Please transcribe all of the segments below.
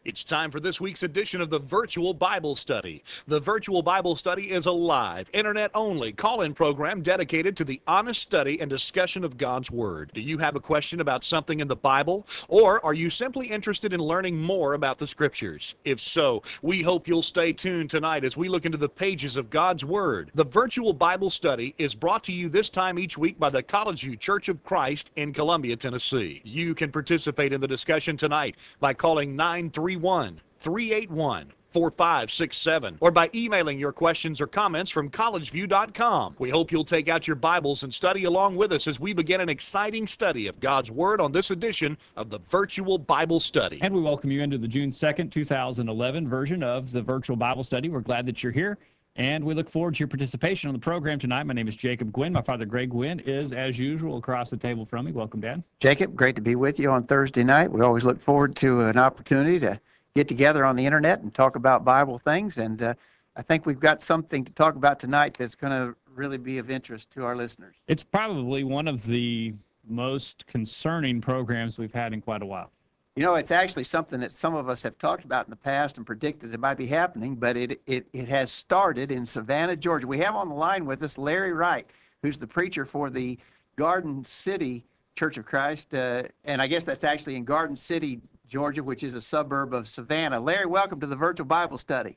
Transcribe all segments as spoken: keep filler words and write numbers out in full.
It's time for this week's edition of the Virtual Bible Study. The Virtual Bible Study is a live, internet-only call-in program dedicated to the honest study and discussion of God's Word. Do you have a question about something in the Bible? Or are you simply interested in learning more about the Scriptures? If so, we hope you'll stay tuned tonight as we look into the pages of God's Word. The Virtual Bible Study is brought to you this time each week by the College View Church of Christ in Columbia, Tennessee. You can participate in the discussion tonight by calling nine three one, three eight one, four five six seven or by emailing your questions or comments from college view dot com. We hope you'll take out your Bibles and study along with us as we begin an exciting study of God's Word on this edition of the Virtual Bible Study. And we welcome you into the June second, two thousand eleven version of the Virtual Bible Study. We're glad that you're here, and we look forward to your participation on the program tonight. My name is Jacob Gwynn. My father, Greg Gwynn, is, as usual, across the table from me. Welcome, Dad. Jacob, great to be with you on Thursday night. We always look forward to an opportunity to get together on the internet and talk about Bible things, and uh, I think we've got something to talk about tonight that's going to really be of interest to our listeners. It's probably one of the most concerning programs we've had in quite a while. You know, it's actually something that some of us have talked about in the past and predicted it might be happening, but it, it, it has started in Savannah, Georgia. We have on the line with us Larry Wright, who's the preacher for the Garden City Church of Christ, uh, and I guess that's actually in Garden City, Georgia, which is a suburb of Savannah. Larry, welcome to the Virtual Bible Study.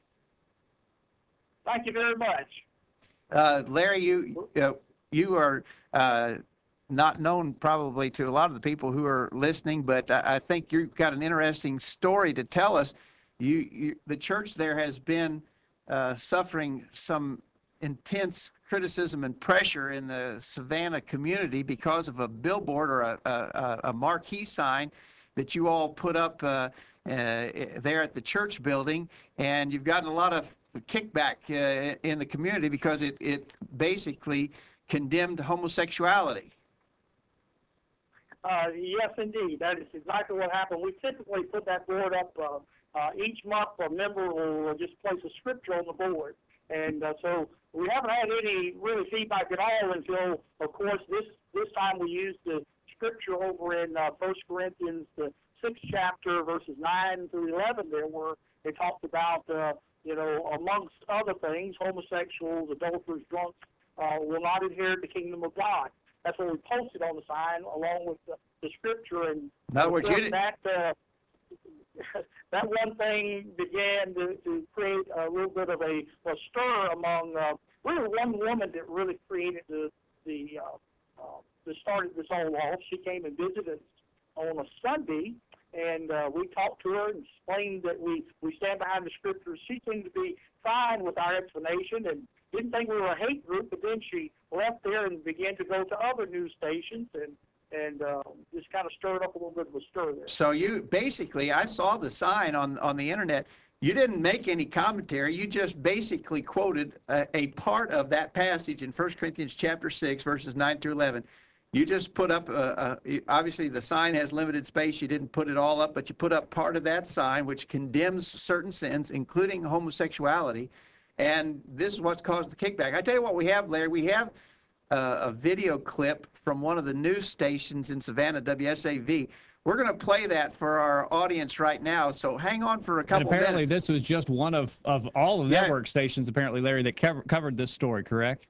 Thank you very much. Uh, Larry, you uh, you are uh, not known probably to a lot of the people who are listening, but I, I think you've got an interesting story to tell us. You, you the church there has been uh, suffering some intense criticism and pressure in the Savannah community because of a billboard or a, a, a marquee sign that you all put up uh, uh, there at the church building, and you've gotten a lot of kickback uh, in the community because it, it basically condemned homosexuality. Uh, yes, indeed. That is exactly what happened. We typically put that board up uh, uh, each month. A member will just place a scripture on the board. And uh, so we haven't had any really feedback at all until, of course, this, this time we used the scripture over in uh, First Corinthians, the sixth chapter, verses nine through eleven there, where they talked about, uh, you know, amongst other things, homosexuals, adulterers, drunks uh, will not inherit the kingdom of God. That's what we posted on the sign along with the, the scripture. And in other words, you didn't... that, uh, that one thing began to, to create a little bit of a, a stir among, uh, really one woman that really created the, the uh, uh, that started this all off. She came and visited on a Sunday, and uh, we talked to her and explained that we, we stand behind the scriptures. She seemed to be fine with our explanation and didn't think we were a hate group, but then she left there and began to go to other news stations and and uh, just kind of stirred up a little bit of a stir there. So you basically, I saw the sign on, on the internet. You didn't make any commentary. You just basically quoted a, a part of that passage in First Corinthians chapter six, verses nine through eleven. You just put up, a, a, obviously the sign has limited space. You didn't put it all up, but you put up part of that sign which condemns certain sins, including homosexuality. And this is what's caused the kickback. I tell you what we have, Larry. We have uh, a video clip from one of the news stations in Savannah, W S A V. We're going to play that for our audience right now, so hang on for a couple and apparently minutes. This was just one of, of all the Yeah. network stations, apparently, Larry, that cover, covered this story, correct?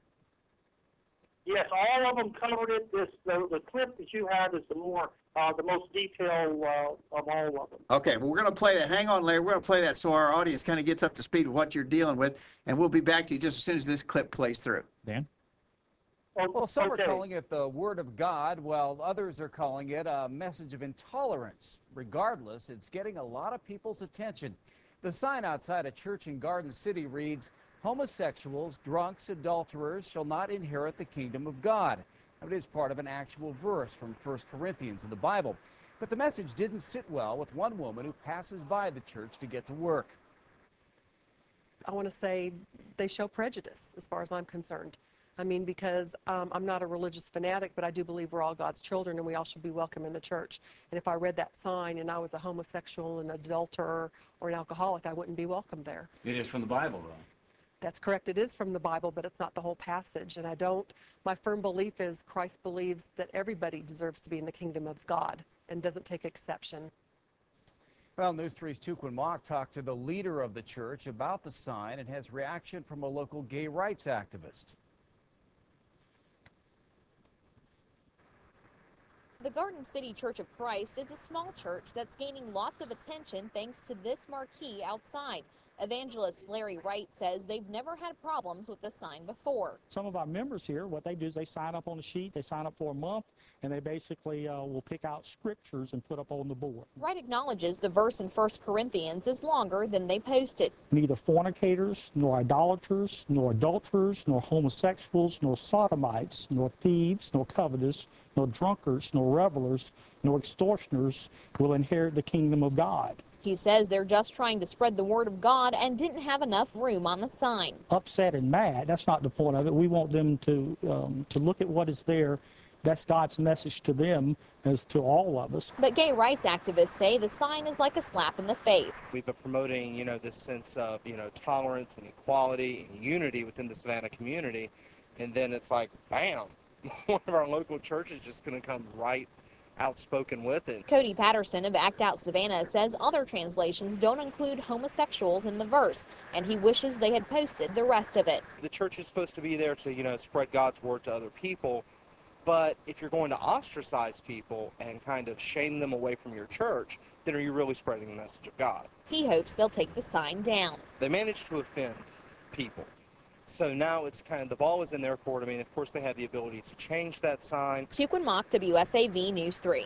Yes, all of them covered it. This the, the clip that you have is the more uh, the most detailed uh, of all of them. Okay, well, we're going to play that. Hang on, Larry. We're going to play that so our audience kind of gets up to speed with what you're dealing with, and we'll be back to you just as soon as this clip plays through. Dan? Well, some Okay. are calling it the Word of God, while others are calling it a message of intolerance. Regardless, it's getting a lot of people's attention. The sign outside a church in Garden City reads, "Homosexuals, drunks, adulterers shall not inherit the kingdom of God." Now, it is part of an actual verse from First Corinthians in the Bible. But the message didn't sit well with one woman who passes by the church to get to work. I want to say they show prejudice as far as I'm concerned. I mean, because um, I'm not a religious fanatic, but I do believe we're all God's children and we all should be welcome in the church. And if I read that sign and I was a homosexual, an adulterer, or an alcoholic, I wouldn't be welcome there. It is from the Bible, though. That's correct. It is from the Bible, but it's not the whole passage. And I don't, my firm belief is Christ believes that everybody deserves to be in the kingdom of God and doesn't take exception. Well, News three's Tukwin Mock talked to the leader of the church about the sign and has reaction from a local gay rights activist. The Garden City Church of Christ is a small church that's gaining lots of attention thanks to this marquee outside. Evangelist Larry Wright says they've never had problems with the sign before. Some of our members here, what they do is they sign up on a sheet, they sign up for a month, and they basically uh, will pick out scriptures and put up on the board. Wright acknowledges the verse in First Corinthians is longer than they posted. Neither fornicators, nor idolaters, nor adulterers, nor homosexuals, nor sodomites, nor thieves, nor covetous, nor drunkards, nor revelers, nor extortioners will inherit the kingdom of God. He says they're just trying to spread the word of God and didn't have enough room on the sign. Upset and mad, that's not the point of it. We want them to, um, to look at what is there. That's God's message to them as to all of us. But gay rights activists say the sign is like a slap in the face. We've been promoting, you know, this sense of, you know, tolerance and equality and unity within the Savannah community. And then it's like, bam, one of our local churches just going to come right outspoken with it. Cody Patterson of Act Out Savannah says other translations don't include homosexuals in the verse, and he wishes they had posted the rest of it. The church is supposed to be there to, you know, spread God's word to other people, but if you're going to ostracize people and kind of shame them away from your church, then are you really spreading the message of God? He hopes they'll take the sign down. They managed to offend people. So now it's kind of, the ball is in their court. I mean, of course, they have the ability to change that sign. Tukwin Mock, W S A V News three.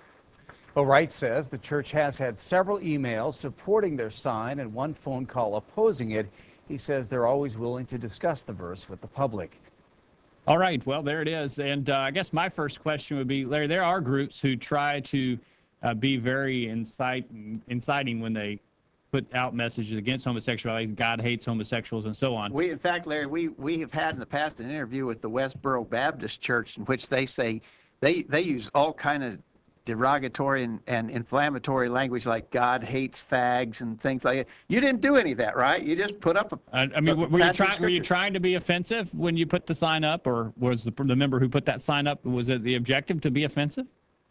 Well, Wright says the church has had several emails supporting their sign and one phone call opposing it. He says they're always willing to discuss the verse with the public. All right, well, there it is. And uh, I guess my first question would be, Larry, there are groups who try to uh, be very incite, inciting when they put out messages against homosexuality. God hates homosexuals and so on. We, in fact, Larry, we, we have had in the past an interview with the Westboro Baptist Church in which they say they, they use all kind of derogatory and, and inflammatory language like God hates fags and things like that. You didn't do any of that, right? You just put up a I, I mean, a were you passage trying? Were you scripture. trying to be offensive when you put the sign up, or was the, the member who put that sign up, was it the objective to be offensive?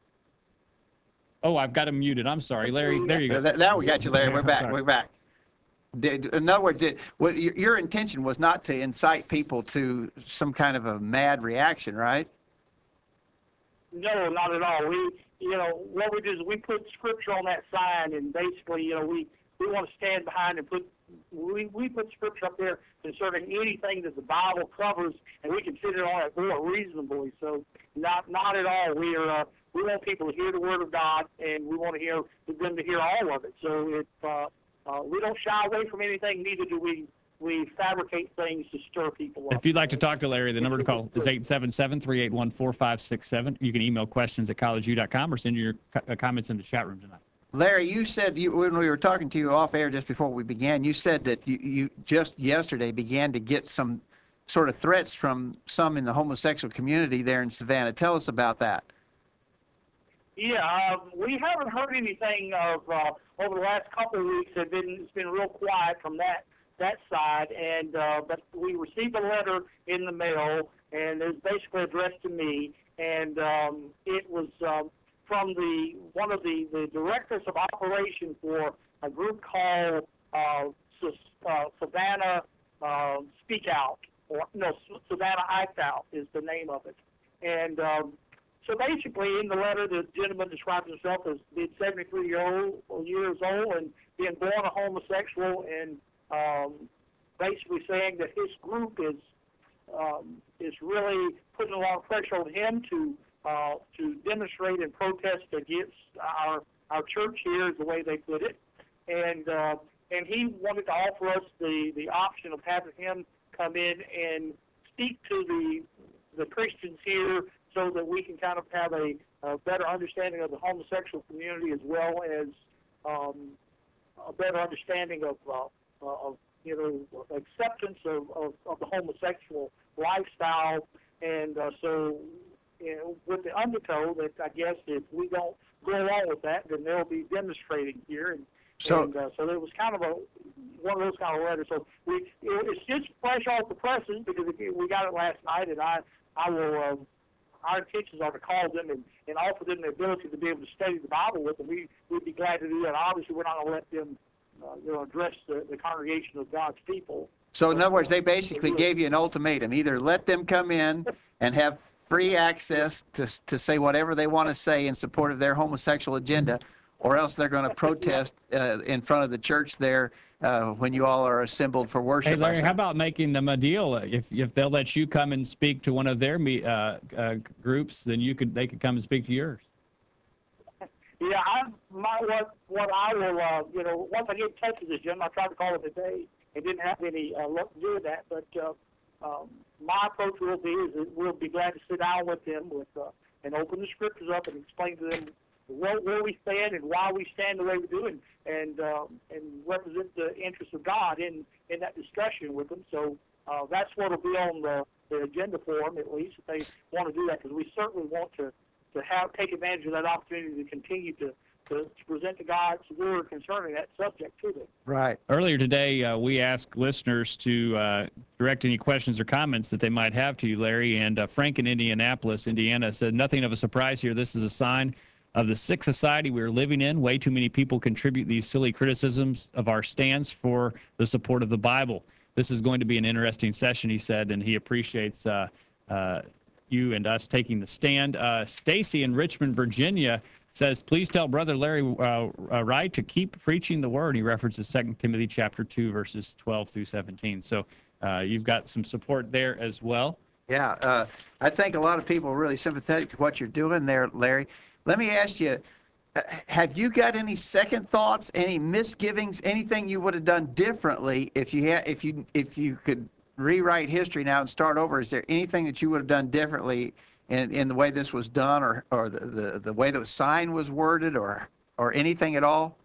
Oh, I've got him muted. I'm sorry, Larry. There you go. Th- Now we got you, Larry. We're back. Sorry. We're back. Did, in other words, did, well, your, your intention was not to incite people to some kind of a mad reaction, right? No, not at all. We, you know, what we do is we put scripture on that sign, and basically, you know, we, we want to stand behind and put, we, we put scripture up there concerning anything that the Bible covers, and we consider on it more reasonably. So, not not at all. We are, uh, we want people to hear the word of God, and we want to hear them to hear all of it. So, if uh, uh, we don't shy away from anything, neither do we. We fabricate things to stir people up. If you'd like to talk to Larry, the number to call is eight seven seven, three eight one, four five six seven. You can email questions at college u dot com or send your co- comments in the chat room tonight. Larry, you said you, when we were talking to you off air just before we began, you said that you, you just yesterday began to get some sort of threats from some in the homosexual community there in Savannah. Tell us about that. Yeah, uh, we haven't heard anything of uh, over the last couple of weeks. Have been it's been real quiet from that that side, and uh, but we received a letter in the mail, and it was basically addressed to me, and um, it was um, from the one of the, the directors of operations for a group called uh, uh, Savannah uh, Speak Out, or no, Savannah Act Out is the name of it, and um, so basically in the letter the gentleman describes himself as being seventy-three year old, years old and being born a homosexual, and Um, basically saying that his group is um, is really putting a lot of pressure on him to uh, to demonstrate and protest against our our church here, is the way they put it, and uh, and he wanted to offer us the, the option of having him come in and speak to the the Christians here, so that we can kind of have a, a better understanding of the homosexual community, as well as um, a better understanding of uh, of you know acceptance of, of, of the homosexual lifestyle, and uh, so you know, with the undertow that I guess if we don't go along with that, then they'll be demonstrating here, and So- and, uh, so it was kind of a one of those kind of letters. So we it, it's just fresh off the presses because it, we got it last night, and I I will uh, our intentions are to call them and, and offer them the ability to be able to study the Bible with them. We, we'd be glad to do that. Obviously, we're not going to let them, uh, you know, address the, the congregation of God's people. So in other words, they But, uh, basically really- gave you an ultimatum. Either let them come in and have free access to, to say whatever they want to say in support of their homosexual agenda, or else they're going to protest uh, in front of the church there uh, when you all are assembled for worship. Hey, Larry, I how said. about making them a deal? If if they'll let you come and speak to one of their me, uh, uh, groups, then you could they could come and speak to yours. Yeah, I my what what I will uh, you know once I get in touch with this gentleman, I tried to call him today and didn't have any uh, luck doing that. But uh, um, my approach will be is that we'll be glad to sit down with them with uh, and open the scriptures up and explain to them where, where we stand and why we stand the way we do, and and um, and represent the interests of God in in that discussion with them. So uh, that's what will be on the, the agenda for them, at least, if they want to do that, because we certainly want to. to have take advantage of that opportunity to continue to, to, to present to God's word concerning that subject to them. Right. Earlier today, uh, we asked listeners to uh, direct any questions or comments that they might have to you, Larry. And uh, Frank in Indianapolis, Indiana, said, nothing of a surprise here. This is a sign of the sick society we're living in. Way too many people contribute these silly criticisms of our stance for the support of the Bible. This is going to be an interesting session, he said, and he appreciates uh, uh, you and us taking the stand. Uh, Stacy in Richmond, Virginia says, please tell Brother Larry uh, uh, Wright to keep preaching the word. He references Second Timothy chapter two, verses twelve through seventeen. So uh, you've got some support there as well. Yeah, uh, I think a lot of people are really sympathetic to what you're doing there, Larry. Let me ask you, uh, have you got any second thoughts, any misgivings, anything you would have done differently if you had, if you, if you could rewrite history now and start over? Is there anything that you would have done differently in, in the way this was done, or, or the, the, the way the sign was worded, or, or anything at all?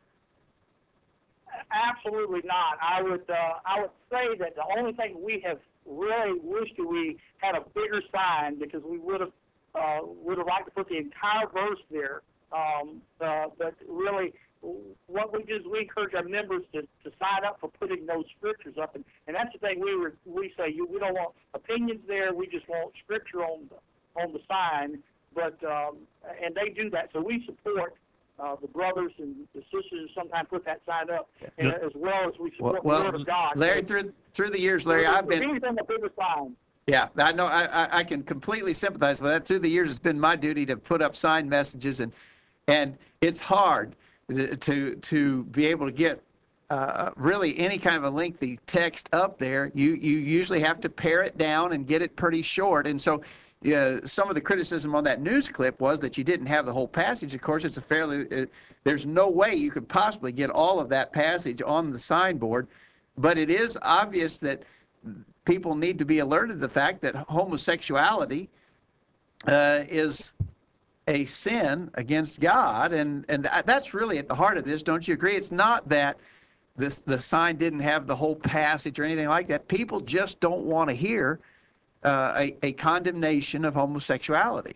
Absolutely not. I would uh, I would say that the only thing we have really wished that we had a bigger sign, because we would have uh, would have liked to put the entire verse there. Um, uh, but really, what we do is we encourage our members to, to sign up for putting those scriptures up, and, and that's the thing we were, we say. You, we don't want opinions there. We just want scripture on the on the sign. But um, and they do that, so we support uh, the brothers and the sisters who sometimes put that sign up, and, Yeah. as well as we support Well, the Word of God. Larry, So, through through the years, Larry, I've been. anything a bigger sign. Yeah, I know. I, I, I can completely sympathize with that. Through the years, it's been my duty to put up sign messages, and and it's hard to to, to be able to get uh, really any kind of a lengthy text up there. You you usually have to pare it down and get it pretty short. And so, yeah, some of the criticism on that news clip was that you didn't have the whole passage. Of course, it's a fairly. Uh, there's no way you could possibly get all of that passage on the signboard, but it is obvious that people need to be alerted to the fact that homosexuality uh, is a sin against God, and and that's really at the heart of this. Don't you agree? It's not that this the sign didn't have the whole passage or anything like that. People just don't want to hear uh, a, a condemnation of homosexuality.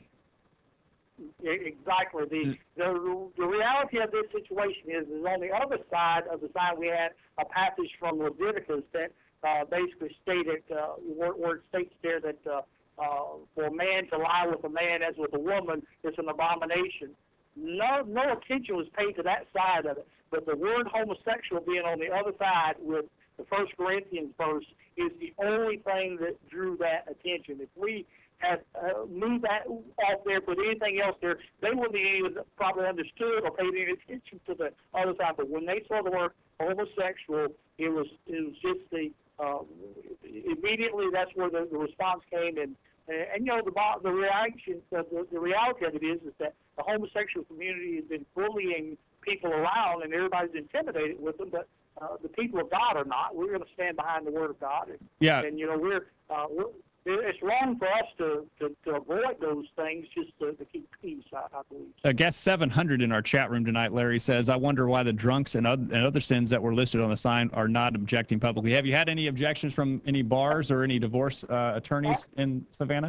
Exactly. The, the the reality of this situation is, is on the other side of the sign we had a passage from Leviticus that uh, basically stated, uh, where, where it states there that uh, uh, for a man to lie with a man as with a woman is an abomination. No, no attention was paid to that side of it. But the word homosexual being on the other side with the First Corinthians verse is the only thing that drew that attention. If we had uh, moved that off there, put anything else there, they wouldn't even probably understood or paid any attention to the other side. But when they saw the word homosexual, it was it was just the uh, immediately that's where the, the response came. And and, and you know the the reaction, the, the the reality of it is is that the homosexual community has been bullying people around, and everybody's intimidated with them, but uh, the people of God are not. We're going to stand behind the Word of God, and, Yeah. and you know we're, uh, we're it's wrong for us to, to, to avoid those things just to, to keep peace, I, I believe. Uh, guest seven hundred in our chat room tonight, Larry says, I wonder why the drunks and other, and other sins that were listed on the sign are not objecting publicly. Have you had any objections from any bars or any divorce uh, attorneys in Savannah?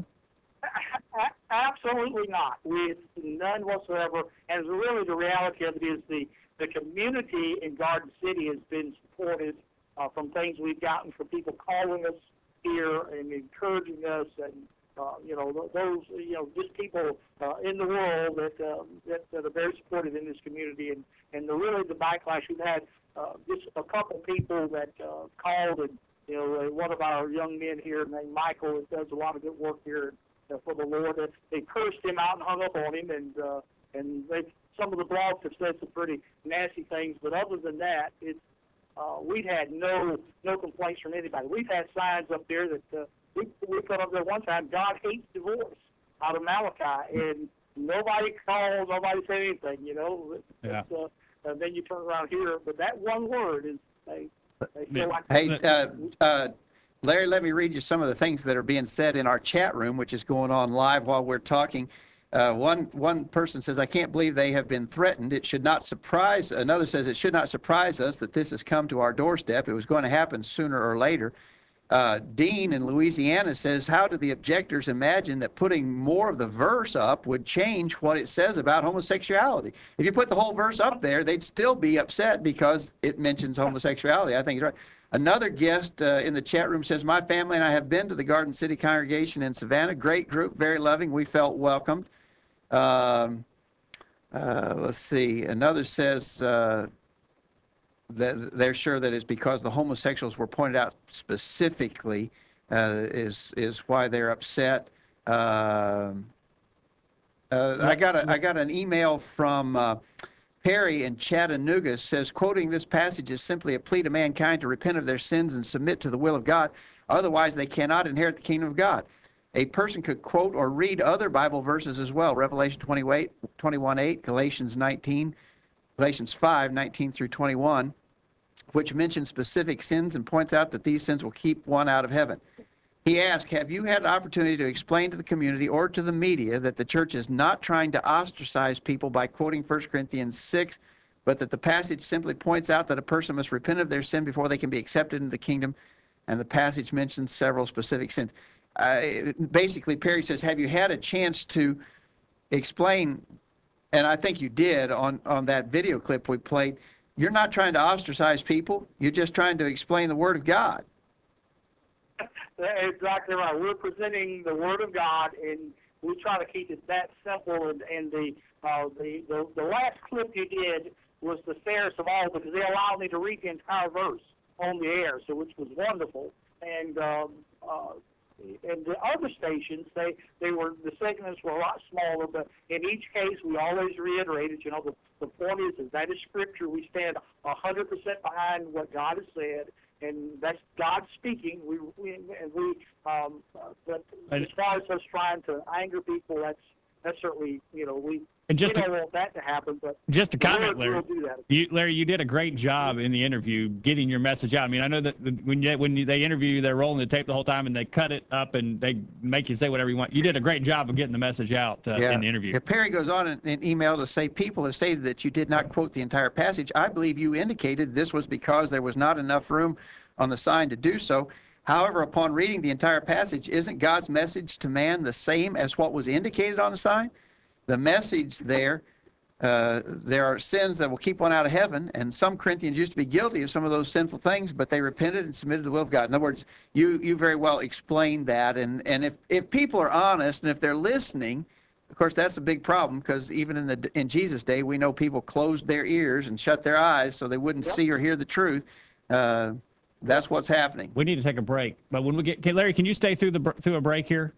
Absolutely not. We none whatsoever. And really, the reality of it is the the community in Garden City has been supported uh, from things we've gotten from people calling us here and encouraging us, and uh, you know, th- those, you know, just people uh, in the world that, uh, that that are very supportive in this community, and and the really the backlash we've had. Uh, just a couple people that uh, called, and you know, uh, one of our young men here named Michael does a lot of good work here uh, for the Lord. That they cursed him out and hung up on him, and uh, and they some of the blogs have said some pretty nasty things. But other than that, it's uh, we've had no no complaints from anybody. We've had signs up there that uh, we we put up there one time, God hates divorce, out of Malachi, and nobody called, nobody said anything. You know, Yeah. It's, uh, and then you turn around here, but that one word is they, they feel like. Hey, uh, uh, Larry, let me read you some of the things that are being said in our chat room, which is going on live while we're talking. Uh, one one person says, I can't believe they have been threatened. It should not surprise. Another says, it should not surprise us that this has come to our doorstep. It was going to happen sooner or later. Uh, Dean in Louisiana says, how do the objectors imagine that putting more of the verse up would change what it says about homosexuality? If you put the whole verse up there, they'd still be upset because it mentions homosexuality. I think he's right. Another guest uh, in the chat room says, my family and I have been to the Garden City congregation in Savannah. Great group, very loving. We felt welcomed. Um, uh, let's see. Another says, uh, that they're sure that it's because the homosexuals were pointed out specifically uh, is is why they're upset. Uh, uh, I got a I got an email from uh, Perry in Chattanooga, says, quoting this passage is simply a plea to mankind to repent of their sins and submit to the will of God. Otherwise, they cannot inherit the kingdom of God. A person could quote or read other Bible verses as well. Revelation twenty-eight, twenty-one eight, Galatians nineteen. Galatians five, nineteen through twenty-one, which mentions specific sins and points out that these sins will keep one out of heaven. He asked, have you had an opportunity to explain to the community or to the media that the church is not trying to ostracize people by quoting First Corinthians six, but that the passage simply points out that a person must repent of their sin before they can be accepted into the kingdom, and the passage mentions several specific sins. Uh, basically, Perry says, have you had a chance to explain, and I think you did on, on that video clip we played, you're not trying to ostracize people. You're just trying to explain the Word of God. Exactly right. We're presenting the Word of God, and we try to keep it that simple. And, and the, uh, the the the last clip you did was the fairest of all because they allowed me to read the entire verse on the air, so which was wonderful. And um, uh, and the other stations, they, they were, the segments were a lot smaller, but in each case, we always reiterated, you know, the, the point is, is that is Scripture. We stand one hundred percent behind what God has said, and that's God speaking. We, we and we, um, uh, but as far as us trying to anger people, that's, that's certainly, you know, we, And just we to, don't want that to happen, but just to comment, we'll, Larry, we'll do that. you, Larry, you did a great job in the interview getting your message out. I mean, I know that when you, when they interview you, they're rolling the tape the whole time and they cut it up and they make you say whatever you want. You did a great job of getting the message out uh, Yeah. in the interview. Yeah, Perry goes on in an email to say, people have stated that you did not quote the entire passage. I believe you indicated this was because there was not enough room on the sign to do so. However, upon reading the entire passage, isn't God's message to man the same as what was indicated on the sign? The message there, uh, there are sins that will keep one out of heaven, and some Corinthians used to be guilty of some of those sinful things, but they repented and submitted to the will of God. In other words, you you very well explained that, and, and if, if people are honest and if they're listening, of course, that's a big problem because even in the in Jesus' day, we know people closed their ears and shut their eyes so they wouldn't yep. see or hear the truth. Uh, that's what's happening. We need to take a break, but when we get, okay, Larry, can you stay through the through a break here?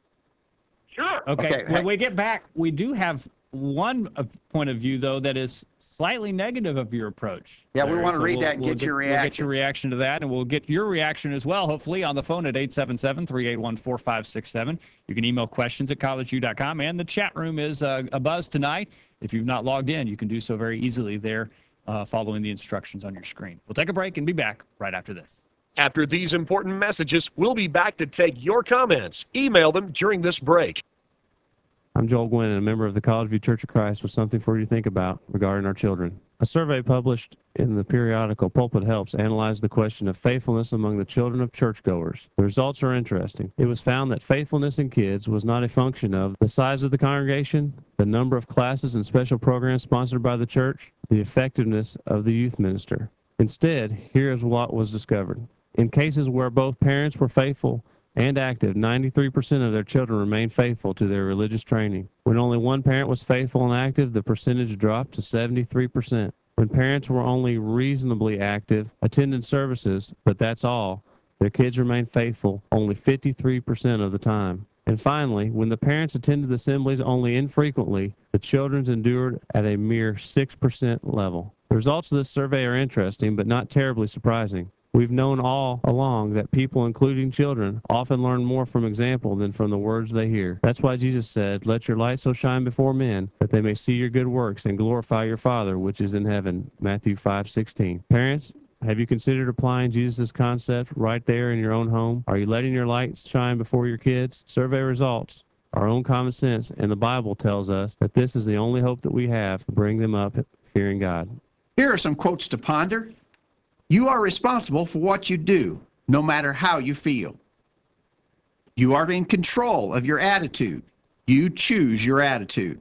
Sure. Okay. Okay. When we get back, we do have one point of view, though, that is slightly negative of your approach. Yeah, we Larry. want to So read we'll, that and we'll get your We'll reaction. get your reaction to that, and we'll get your reaction as well, hopefully, on the phone at eight seven seven, three eight one, four five six seven. You can email questions at college u dot com, and the chat room is uh, abuzz tonight. If you've not logged in, you can do so very easily there, uh, following the instructions on your screen. We'll take a break and be back right after this. After these important messages, we'll be back to take your comments. Email them during this break. I'm Joel Gwynn, and a member of the College View Church of Christ, with something for you to think about regarding our children. A survey published in the periodical Pulpit Helps analyzed the question of faithfulness among the children of churchgoers. The results are interesting. It was found that faithfulness in kids was not a function of the size of the congregation, the number of classes and special programs sponsored by the church, the effectiveness of the youth minister. Instead, here is what was discovered. In cases where both parents were faithful and active, ninety-three percent of their children remained faithful to their religious training. When only one parent was faithful and active, the percentage dropped to seventy-three percent. When parents were only reasonably active, attended services, but that's all, their kids remained faithful only fifty-three percent of the time. And finally, when the parents attended assemblies only infrequently, the children endured at a mere six percent level. The results of this survey are interesting, but not terribly surprising. We've known all along that people, including children, often learn more from example than from the words they hear. That's why Jesus said, "Let your light so shine before men, that they may see your good works and glorify your Father which is in heaven." Matthew five sixteen. Parents, have you considered applying Jesus' concept right there in your own home? Are you letting your light shine before your kids? Survey results, our own common sense, and the Bible tells us that this is the only hope that we have to bring them up fearing God. Here are some quotes to ponder. You are responsible for what you do, no matter how you feel. You are in control of your attitude. You choose your attitude.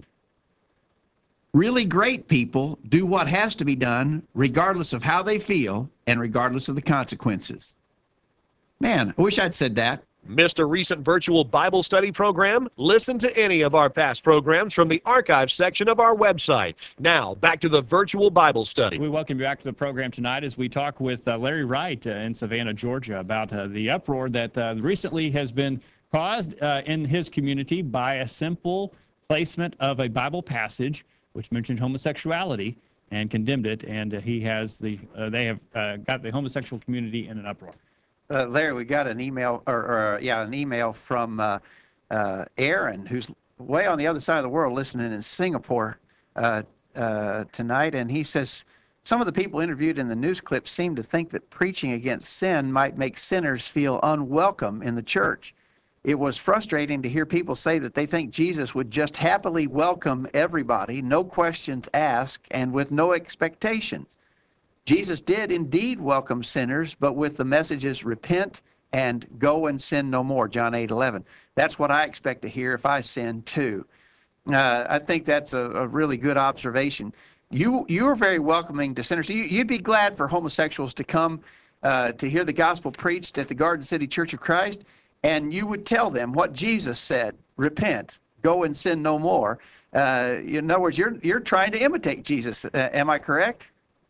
Really great people do what has to be done, regardless of how they feel and regardless of the consequences. Man, I wish I'd said that. Missed a recent virtual Bible study program? Listen to any of our past programs from the archives section of our website. Now, back to the virtual Bible study. We welcome you back to the program tonight as we talk with uh, Larry Wright uh, in Savannah, Georgia, about uh, the uproar that uh, recently has been caused uh, in his community by a simple placement of a Bible passage which mentioned homosexuality and condemned it, and uh, he has the uh, they have uh, got the homosexual community in an uproar. Uh, Larry, we got an email, or, or yeah, an email from uh, uh, Aaron, who's way on the other side of the world, listening in Singapore uh, uh, tonight, and he says some of the people interviewed in the news clip seem to think that preaching against sin might make sinners feel unwelcome in the church. It was frustrating to hear people say that they think Jesus would just happily welcome everybody, no questions asked, and with no expectations. Jesus did indeed welcome sinners, but with the messages, repent and go and sin no more, John eight eleven. That's what I expect to hear if I sin too. Uh, I think that's a, a really good observation. You you are very welcoming to sinners. You, you'd be glad for homosexuals to come uh, to hear the gospel preached at the Garden City Church of Christ, and you would tell them what Jesus said, repent, go and sin no more. Uh, in other words, you're, you're trying to imitate Jesus. Uh, am I correct?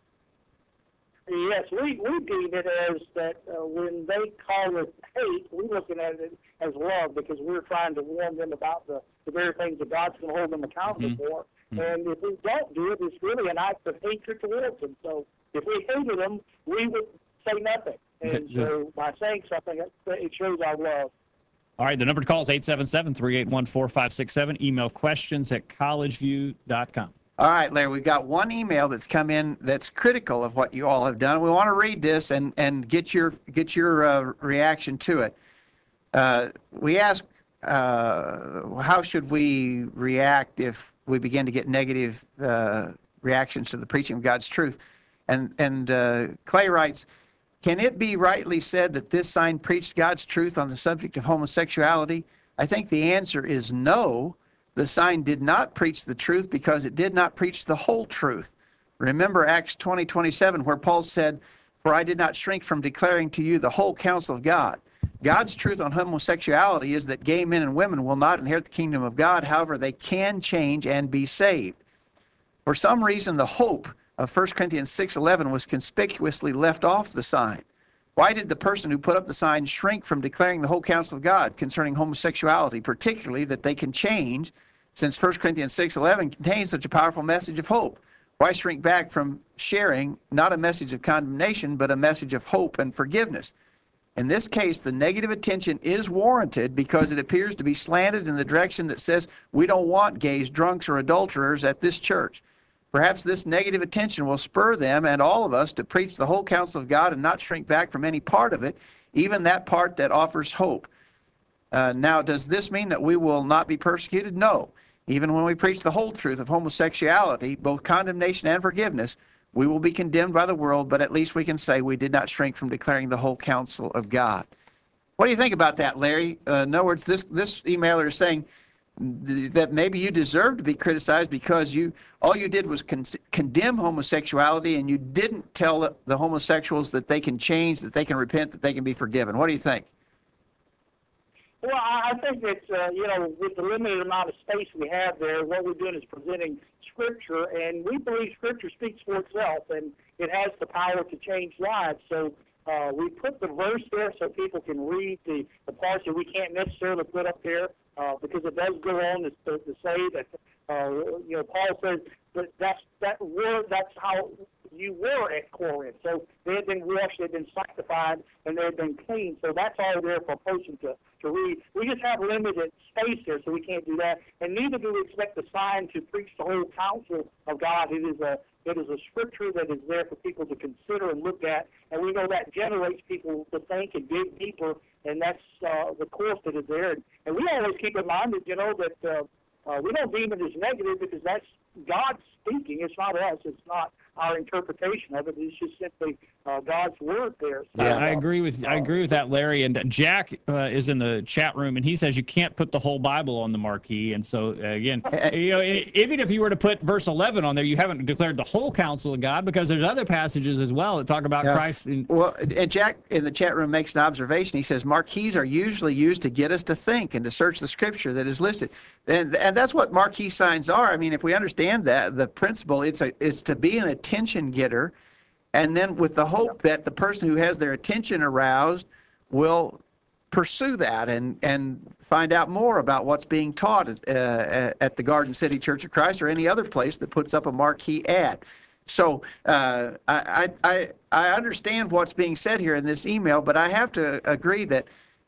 Yes, we, we deem it as that uh, when they call it hate, we're looking at it as love because we're trying to warn them about the, the very things that God's going to hold them accountable mm-hmm. for. Mm-hmm. And if we don't do it, it's really an act of hatred towards them. So if we hated them, we would say nothing. And okay. so by saying something, it shows our love. All right, the number to call is eight seven seven, three eight one, four five six seven. Email questions at collegeview dot com. All right, Larry, we've got one email that's come in that's critical of what you all have done. We want to read this and, and get your get your uh, reaction to it. Uh, we ask, uh, how should we react if we begin to get negative uh, reactions to the preaching of God's truth? And, and uh, Clay writes, can it be rightly said that this sign preached God's truth on the subject of homosexuality? I think the answer is no. The sign did not preach the truth because it did not preach the whole truth. Remember Acts twenty twenty-seven, where Paul said, "For I did not shrink from declaring to you the whole counsel of God." God's truth on homosexuality is that gay men and women will not inherit the kingdom of God. However, they can change and be saved. For some reason, the hope of First Corinthians six eleven was conspicuously left off the sign. Why did the person who put up the sign shrink from declaring the whole counsel of God concerning homosexuality, particularly that they can change, since First Corinthians six eleven contains such a powerful message of hope? Why shrink back from sharing not a message of condemnation, but a message of hope and forgiveness? In this case, the negative attention is warranted because it appears to be slanted in the direction that says we don't want gays, drunks, or adulterers at this church. Perhaps this negative attention will spur them and all of us to preach the whole counsel of God and not shrink back from any part of it, even that part that offers hope. Uh, now, does this mean that we will not be persecuted? No. Even when we preach the whole truth of homosexuality, both condemnation and forgiveness, we will be condemned by the world, but at least we can say we did not shrink from declaring the whole counsel of God. What do you think about that, Larry? Uh, in other words, this, this emailer is saying that maybe you deserve to be criticized because you all you did was con condemn homosexuality and you didn't tell the, the homosexuals that they can change, that they can repent, that they can be forgiven. What do you think? Well, I I think that, uh, you know, with the limited amount of space we have there, what we're doing is presenting Scripture, and we believe Scripture speaks for itself, and it has the power to change lives. So uh, we put the verse there so people can read the, the parts that we can't necessarily put up there, uh, because it does go on to, to, to say that, uh, you know, Paul says that that's, that word, that's how you were at Corinth. So they had been washed, they had been sanctified, and they had been clean. So that's all there for a person to, to read. We just have limited space here, so we can't do that. And neither do we expect the sign to preach the whole counsel of God. It is a it is a scripture that is there for people to consider and look at, and we know that generates people to think and dig deeper, and that's uh, the course that is there. And, and we always keep in mind that, you know, that uh, uh, we don't deem it as negative because that's God speaking. It's not us. It's not our interpretation of it. It's just simply uh, God's word there. So, Yeah, I uh, agree with I uh, agree with that, Larry. And Jack uh, is in the chat room, and he says you can't put the whole Bible on the marquee. And so uh, again, you know, e- even if you were to put verse eleven on there, you haven't declared the whole counsel of God, because there's other passages as well that talk about Yeah. Christ. In, Well, and Jack in the chat room makes an observation. He says marquees are usually used to get us to think and to search the scripture that is listed, and and that's what marquee signs are. I mean, if we understand that the principle, it's a it's to be an attention getter, and then with the hope that the person who has their attention aroused will pursue that and and find out more about what's being taught at, uh, at the Garden City Church of Christ or any other place that puts up a marquee ad. So uh, I, I I understand what's being said here in this email, but I have to agree that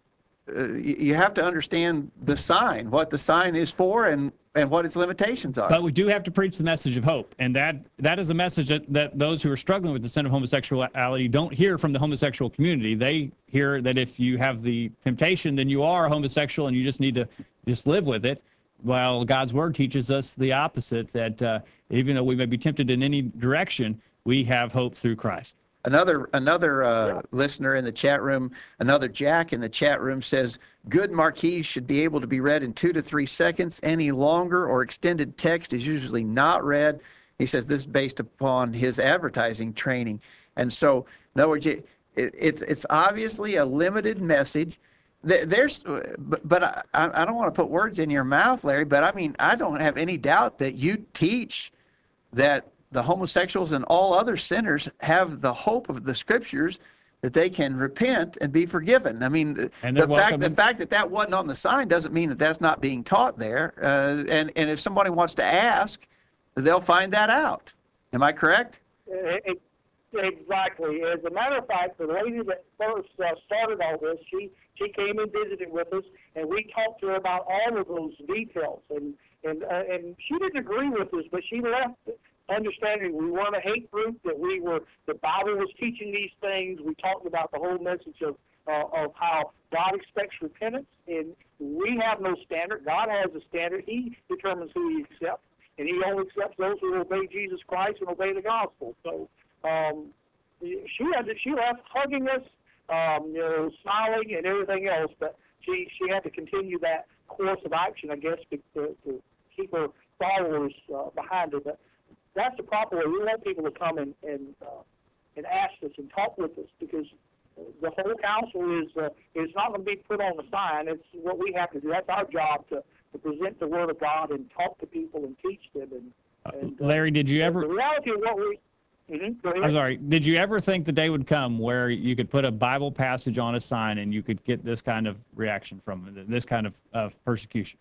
uh, you you have to understand the sign, what the sign is for, and and what its limitations are. But we do have to preach the message of hope, and that that is a message that, that those who are struggling with the sin of homosexuality don't hear from the homosexual community. They hear that if you have the temptation, then you are homosexual, and you just need to just live with it. While God's word teaches us the opposite, that uh, even though we may be tempted in any direction, we have hope through Christ. Another another uh, listener in the chat room, another Jack in the chat room says, good marquees should be able to be read in two to three seconds. Any longer or extended text is usually not read. He says this is based upon his advertising training. And so, in other words, it, it, it's, it's obviously a limited message. There's, but, but I, I don't want to put words in your mouth, Larry, but I mean, I don't have any doubt that you teach that the homosexuals and all other sinners have the hope of the scriptures that they can repent and be forgiven. I mean, And the they're fact, welcome the in- fact that that wasn't on the sign doesn't mean that that's not being taught there. Uh, and, and if somebody wants to ask, they'll find that out. Am I correct? It, it, exactly. As a matter of fact, the lady that first uh, started all this, she she came and visited with us, and we talked to her about all of those details. And and uh, and she didn't agree with us, but she left understanding we weren't a hate group, that we were the Bible was teaching these things. We talked about the whole message of uh, of how God expects repentance, and we have no standard. God has a standard. He determines who He accepts, and He only accepts those who obey Jesus Christ and obey the gospel. So. Um, she had to, she left hugging us, um, you know, smiling and everything else, but she she had to continue that course of action, I guess, to, to, to keep her followers uh, behind her. But that's the proper way. We want people to come and and, uh, and ask us and talk with us, because the whole counsel is uh, is not going to be put on the sign. It's what we have to do. That's our job, to, to present the Word of God and talk to people and teach them. And, and uh, Larry, did you ever? The reality of what we Mm-hmm. Go ahead. I'm sorry. Did you ever think the day would come where you could put a Bible passage on a sign and you could get this kind of reaction from it, this kind of, of persecution?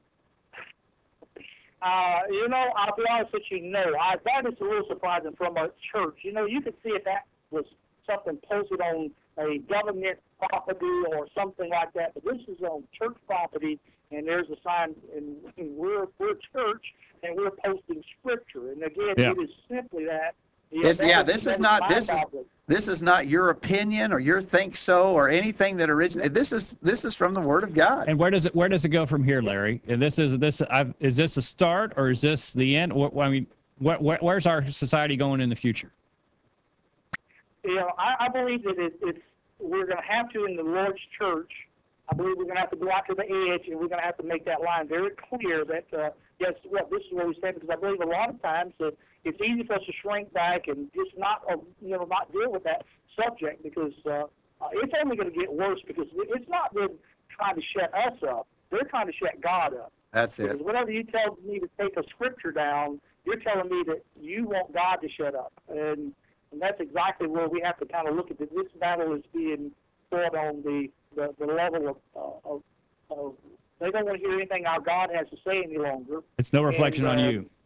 Uh, you know, I'll be honest with you, no. I, that is a little surprising from a church. You know, you could see if that was something posted on a government property or something like that, but this is on church property, and there's a sign, and, and we're, we're church, and we're posting scripture. And again, Yeah. it is simply that. This, that yeah, is- this that is not my this is problem. this is not your opinion or your think so or anything that originated. This is this is from the Word of God. And where does it where does it go from here, Larry? And this is this I've, is this a start or is this the end? What, I mean, where, where, where's our society going in the future? You know, I, I believe that it, it's we're going to have to in the Lord's church. I believe we're going to have to go out to the edge, and we're going to have to make that line very clear that uh, yes, well, this is what we stand, because I believe a lot of times that it's easy for us to shrink back and just not, uh, you know, not deal with that subject, because uh, uh, it's only going to get worse, because it's not been trying to shut us up. They're trying to shut God up. That's Because it. whenever you tell me to take a scripture down, you're telling me that you want God to shut up. And, and that's exactly where we have to kind of look at it. This battle is being fought on the, the, the level of, uh, of, of, they don't want to hear anything our God has to say any longer. It's no reflection And, on uh, you.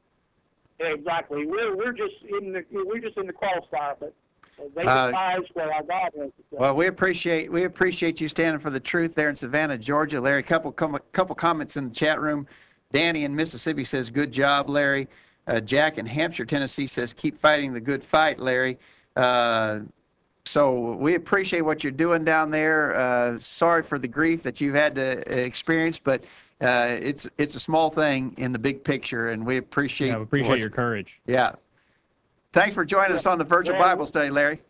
Exactly. We're, we're just in the, we're just in the crossfire, but they Uh, despise what our God has to say. Well, we appreciate we appreciate you standing for the truth there in Savannah, Georgia. Larry, couple com- couple comments in the chat room. Danny in Mississippi says, "Good job, Larry." Uh, Jack in Hampshire, Tennessee says, "Keep fighting the good fight, Larry." Uh, so we appreciate what you're doing down there. Uh, sorry for the grief that you've had to experience, but uh, it's it's a small thing in the big picture, and we appreciate. Yeah, we appreciate what- your courage. Yeah. Thanks for joining us on the virtual Yeah. Bible study, Larry.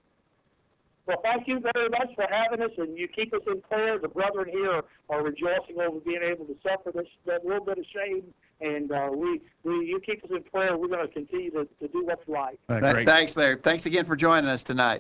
Well, thank you very much for having us, and you keep us in prayer. The brethren here are, are rejoicing over being able to suffer this that little bit of shame, and uh, we, we you keep us in prayer. We're going to continue to, to do what's right. Uh, Th- great. Thanks, Larry. Thanks again for joining us tonight.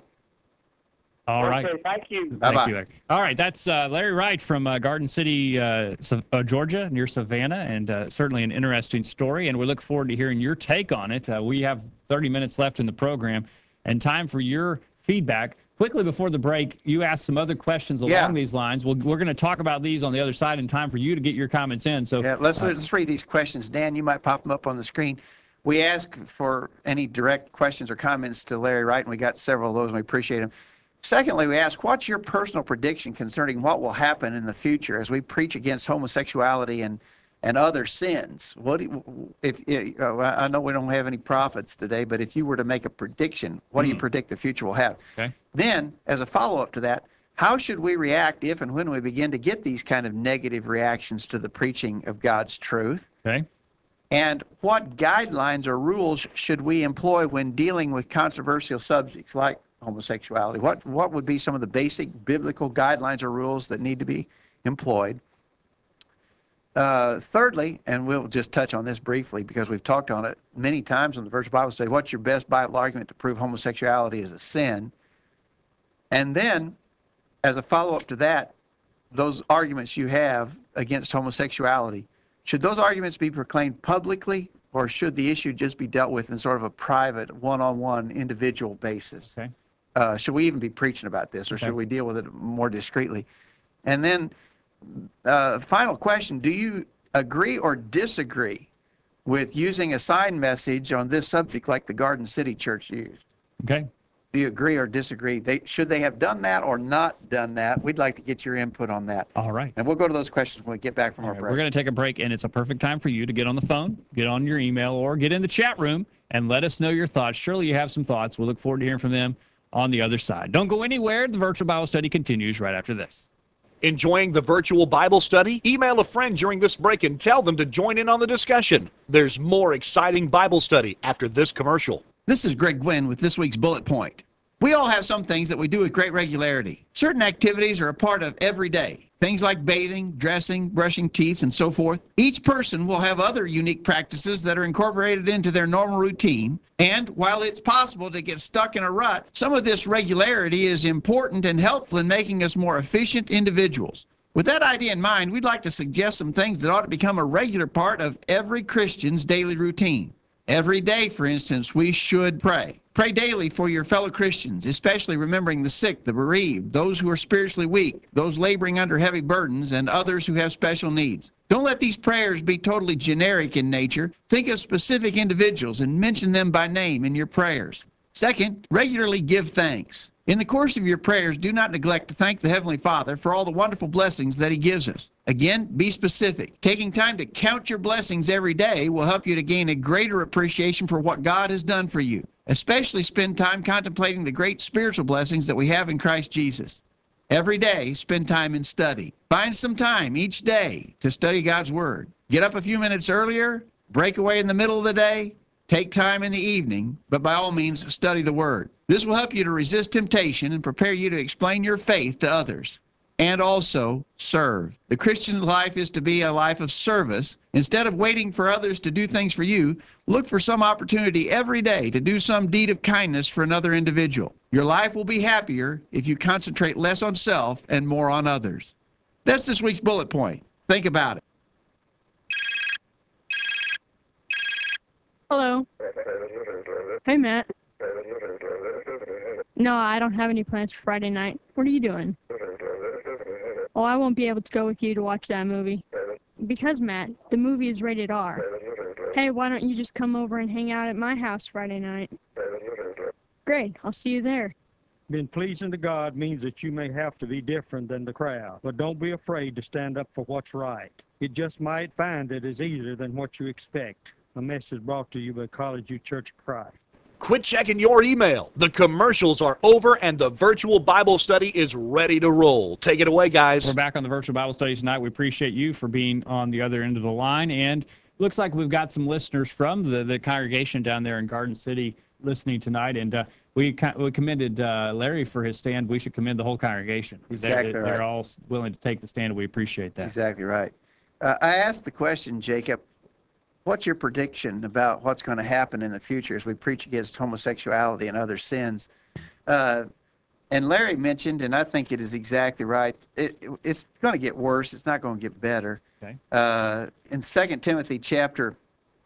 All right. Okay, thank you. Thank Bye-bye. you, Larry. All right, that's uh, Larry Wright from uh, Garden City, uh, Sa- uh, Georgia, near Savannah, and uh, certainly an interesting story. And we look forward to hearing your take on it. Uh, we have thirty minutes left in the program, and time for your feedback. Quickly before the break, you asked some other questions along Yeah. these lines. Well, we're going to talk about these on the other side in time for you to get your comments in. So Yeah, let's, uh, let's read these questions. Dan, you might pop them up on the screen. We asked for any direct questions or comments to Larry Wright, and we got several of those, and we appreciate them. Secondly, we asked, what's your personal prediction concerning what will happen in the future as we preach against homosexuality and, and other sins? What do you, if, if uh, I know we don't have any prophets today, but if you were to make a prediction, what do you predict the future will have? Okay. Then, as a follow-up to that, how should we react if and when we begin to get these kind of negative reactions to the preaching of God's truth? okay. And what guidelines or rules should we employ when dealing with controversial subjects like homosexuality? What what would be some of the basic biblical guidelines or rules that need to be employed? Uh, thirdly, and we'll just touch on this briefly because we've talked on it many times on the Virtual Bible Study, what's your best Bible argument to prove homosexuality is a sin? And then, as a follow-up to that, those arguments you have against homosexuality, should those arguments be proclaimed publicly, or should the issue just be dealt with in sort of a private, one-on-one, individual basis? Okay. Uh, should we even be preaching about this, or Okay. should we deal with it more discreetly? And then, uh, final question, do you agree or disagree with using a sign message on this subject like the Garden City Church used? Okay. Do you agree or disagree? They, should they have done that or not done that? We'd like to get your input on that. All right. And we'll go to those questions when we get back from All our right, break. we're going to take a break, and it's a perfect time for you to get on the phone, get on your email, or get in the chat room and let us know your thoughts. Surely you have some thoughts. We'll look forward to hearing from them on the other side. Don't go anywhere. The virtual Bible study continues right after this. Enjoying the virtual Bible study? Email a friend during this break and tell them to join in on the discussion. There's more exciting Bible study after this commercial. This is Greg Gwynn with this week's Bullet Point. We all have some things that we do with great regularity. Certain activities are a part of every day. Things like bathing, dressing, brushing teeth, and so forth. Each person will have other unique practices that are incorporated into their normal routine. And while it's possible to get stuck in a rut, some of this regularity is important and helpful in making us more efficient individuals. With that idea in mind, we'd like to suggest some things that ought to become a regular part of every Christian's daily routine. Every day, for instance, we should pray. Pray daily for your fellow Christians, especially remembering the sick, the bereaved, those who are spiritually weak, those laboring under heavy burdens, and others who have special needs. Don't let these prayers be totally generic in nature. Think of specific individuals and mention them by name in your prayers. Second, regularly give thanks. In the course of your prayers, do not neglect to thank the Heavenly Father for all the wonderful blessings that He gives us. Again, be specific. Taking time to count your blessings every day will help you to gain a greater appreciation for what God has done for you. Especially spend time contemplating the great spiritual blessings that we have in Christ Jesus. Every day, spend time in study. Find some time each day to study God's Word. Get up a few minutes earlier, break away in the middle of the day, take time in the evening, but by all means, study the Word. This will help you to resist temptation and prepare you to explain your faith to others. And also, serve. The Christian life is to be a life of service. Instead of waiting for others to do things for you, look for some opportunity every day to do some deed of kindness for another individual. Your life will be happier if you concentrate less on self and more on others. That's this week's bullet point. Think about it. Hello. Hey, Matt. No, I don't have any plans for Friday night. What are you doing? Oh, I won't be able to go with you to watch that movie. Because, Matt, the movie is rated R. Hey, why don't you just come over and hang out at my house Friday night? Great, I'll see you there. Being pleasing to God means that you may have to be different than the crowd, but don't be afraid to stand up for what's right. You just might find it is easier than what you expect. A message brought to you by College View Church of Christ. Quit checking your email. The commercials are over and the virtual Bible study is ready to roll. Take it away, guys. We're back on the virtual Bible study tonight. We appreciate you for being on the other end of the line. And looks like we've got some listeners from the, the congregation down there in Garden City listening tonight. And uh, we, we commended uh, Larry for his stand. We should commend the whole congregation. Exactly they're, right. They're all willing to take the stand, and we appreciate that. Exactly right. Uh, I asked the question, Jacob, what's your prediction about what's going to happen in the future as we preach against homosexuality and other sins? Uh, and Larry mentioned, and I think it is exactly right, it, it, it's going to get worse. It's not going to get better. Okay. Uh, in Second Timothy chapter,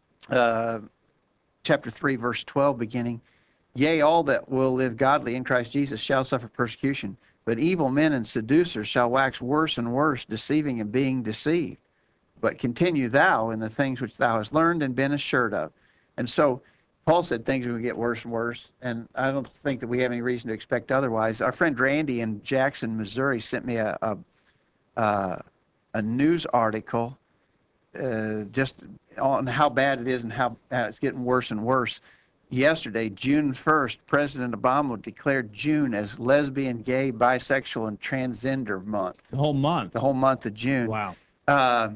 uh, chapter three, verse twelve, beginning, yea, all that will live godly in Christ Jesus shall suffer persecution, but evil men and seducers shall wax worse and worse, deceiving and being deceived. But continue thou in the things which thou hast learned and been assured of. And so Paul said things are going to get worse and worse, and I don't think that we have any reason to expect otherwise. Our friend Randy in Jackson, Missouri, sent me a a, uh, a news article uh, just on how bad it is and how, how it's getting worse and worse. Yesterday, June first, President Obama declared June as Lesbian, Gay, Bisexual, and Transgender Month. The whole month. The whole month of June. Wow. Uh,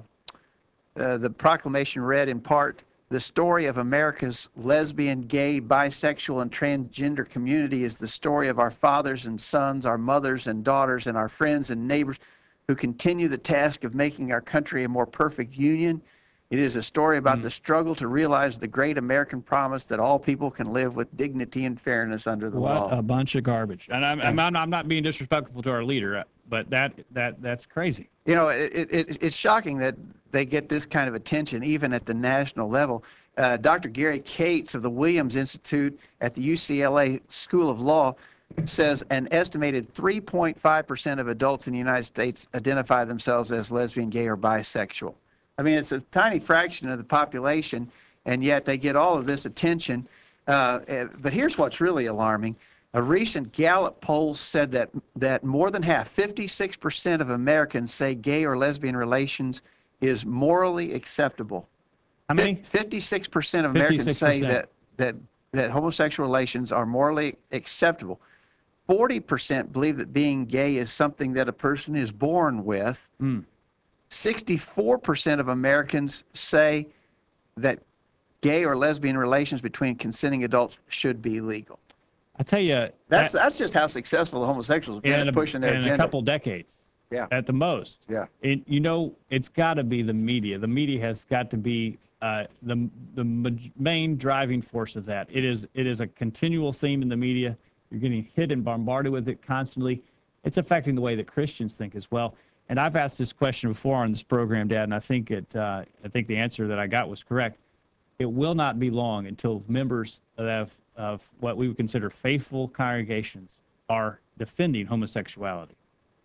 uh, the proclamation read in part, the story of America's lesbian, gay, bisexual, and transgender community is the story of our fathers and sons, our mothers and daughters, and our friends and neighbors who continue the task of making our country a more perfect union. It is a story about mm. the struggle to realize the great American promise that all people can live with dignity and fairness under the what law. What a bunch of garbage. And I'm, I'm, I'm not being disrespectful to our leader, but that that that's crazy. You know, it, it, it's shocking that they get this kind of attention, even at the national level. Uh, Doctor Gary Cates of the Williams Institute at the U C L A School of Law says an estimated three point five percent of adults in the United States identify themselves as lesbian, gay, or bisexual. I mean, it's a tiny fraction of the population, and yet they get all of this attention. Uh, but here's what's really alarming. A recent Gallup poll said that, that more than half, fifty-six percent of Americans say gay or lesbian relations is morally acceptable. How many? fifty-six percent of Americans say that, that, that homosexual relations are morally acceptable. forty percent believe that being gay is something that a person is born with. Mm. sixty-four percent of Americans say that gay or lesbian relations between consenting adults should be legal. I tell you, that's that, that's just how successful the homosexuals have been at pushing their in agenda. In a couple decades, yeah, at the most. Yeah, and you know, it's got to be the media. The media has got to be uh, the the main driving force of that. It is it is a continual theme in the media. You're getting hit and bombarded with it constantly. It's affecting the way that Christians think as well. And I've asked this question before on this program, Dad, and I think it. Uh, I think the answer that I got was correct. It will not be long until members of, of what we would consider faithful congregations are defending homosexuality.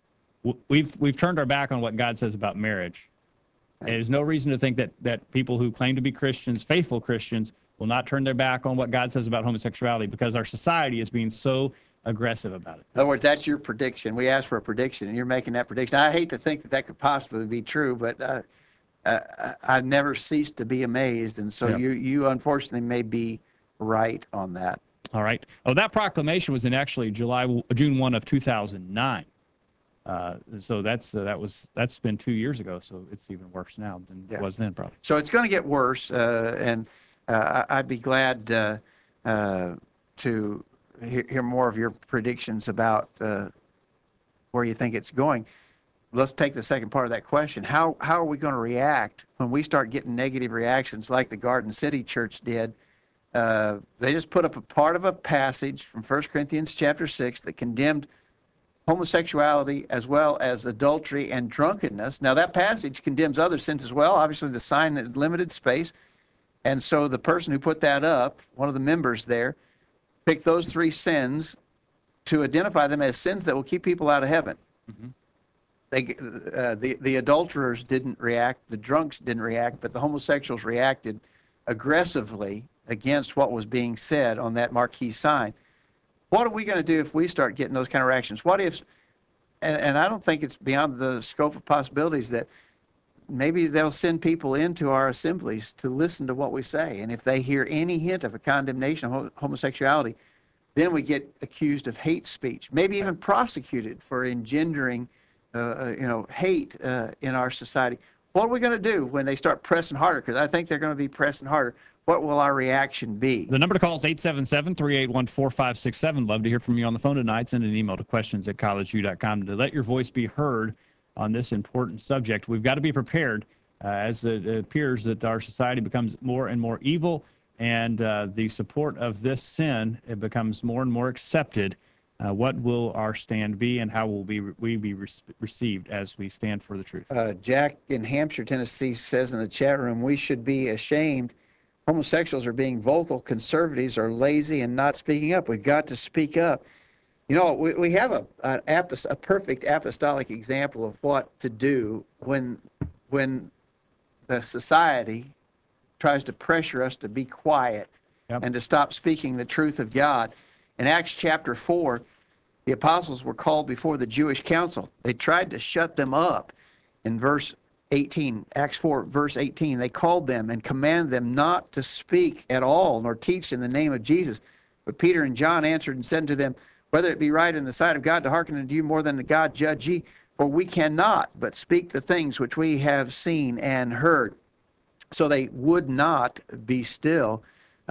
We've we've turned our back on what God says about marriage. And there's no reason to think that that people who claim to be Christians, faithful Christians, will not turn their back on what God says about homosexuality because our society is being so aggressive about it. In other words, that's your prediction. We asked for a prediction, and you're making that prediction. I hate to think that that could possibly be true, but uh, uh, I never cease to be amazed, and so yeah. you you unfortunately may be right on that. All right. Oh, that proclamation was in actually July June first of two thousand nine. Uh, so that's uh, that was that's been two years ago. So it's even worse now than yeah. it was then, probably. So it's going to get worse, uh, and uh, I'd be glad uh, uh, to hear, hear more of your predictions about uh, where you think it's going. Let's take the second part of that question. How how are we going to react when we start getting negative reactions like the Garden City Church did? Uh, they just put up a part of a passage from First Corinthians chapter six that condemned homosexuality as well as adultery and drunkenness. Now, that passage condemns other sins as well. Obviously, the sign had limited space. And so the person who put that up, one of the members there, picked those three sins to identify them as sins that will keep people out of heaven. Mm-hmm. They, uh, the, the adulterers didn't react, the drunks didn't react, but the homosexuals reacted aggressively against what was being said on that marquee sign. What are we going to do if we start getting those kind of reactions? What if, and, and I don't think it's beyond the scope of possibilities that maybe they'll send people into our assemblies to listen to what we say. And if they hear any hint of a condemnation of homosexuality, then we get accused of hate speech, maybe even prosecuted for engendering, uh, you know, hate uh, in our society. What are we going to do when they start pressing harder? Because I think they're going to be pressing harder. What will our reaction be? The number to call is eight seven seven, three eight one, four five six seven. Love to hear from you on the phone tonight. Send an email to questions at college u dot com to let your voice be heard on this important subject. We've got to be prepared uh, as it appears that our society becomes more and more evil, and uh, the support of this sin, it becomes more and more accepted. Uh, what will our stand be, and how will we, we be re- received as we stand for the truth? Uh, Jack in Hampshire, Tennessee says in the chat room, we should be ashamed. Homosexuals are being vocal. Conservatives are lazy and not speaking up. We've got to speak up. You know, we, we have a, a, a perfect apostolic example of what to do when, when the society tries to pressure us to be quiet yep. and to stop speaking the truth of God. In Acts chapter four, the apostles were called before the Jewish council. They tried to shut them up. In verse eighteen, Acts four, verse eighteen, they called them and commanded them not to speak at all, nor teach in the name of Jesus. But Peter and John answered and said to them, whether it be right in the sight of God to hearken unto you more than to God, judge ye. For we cannot but speak the things which we have seen and heard. So they would not be still.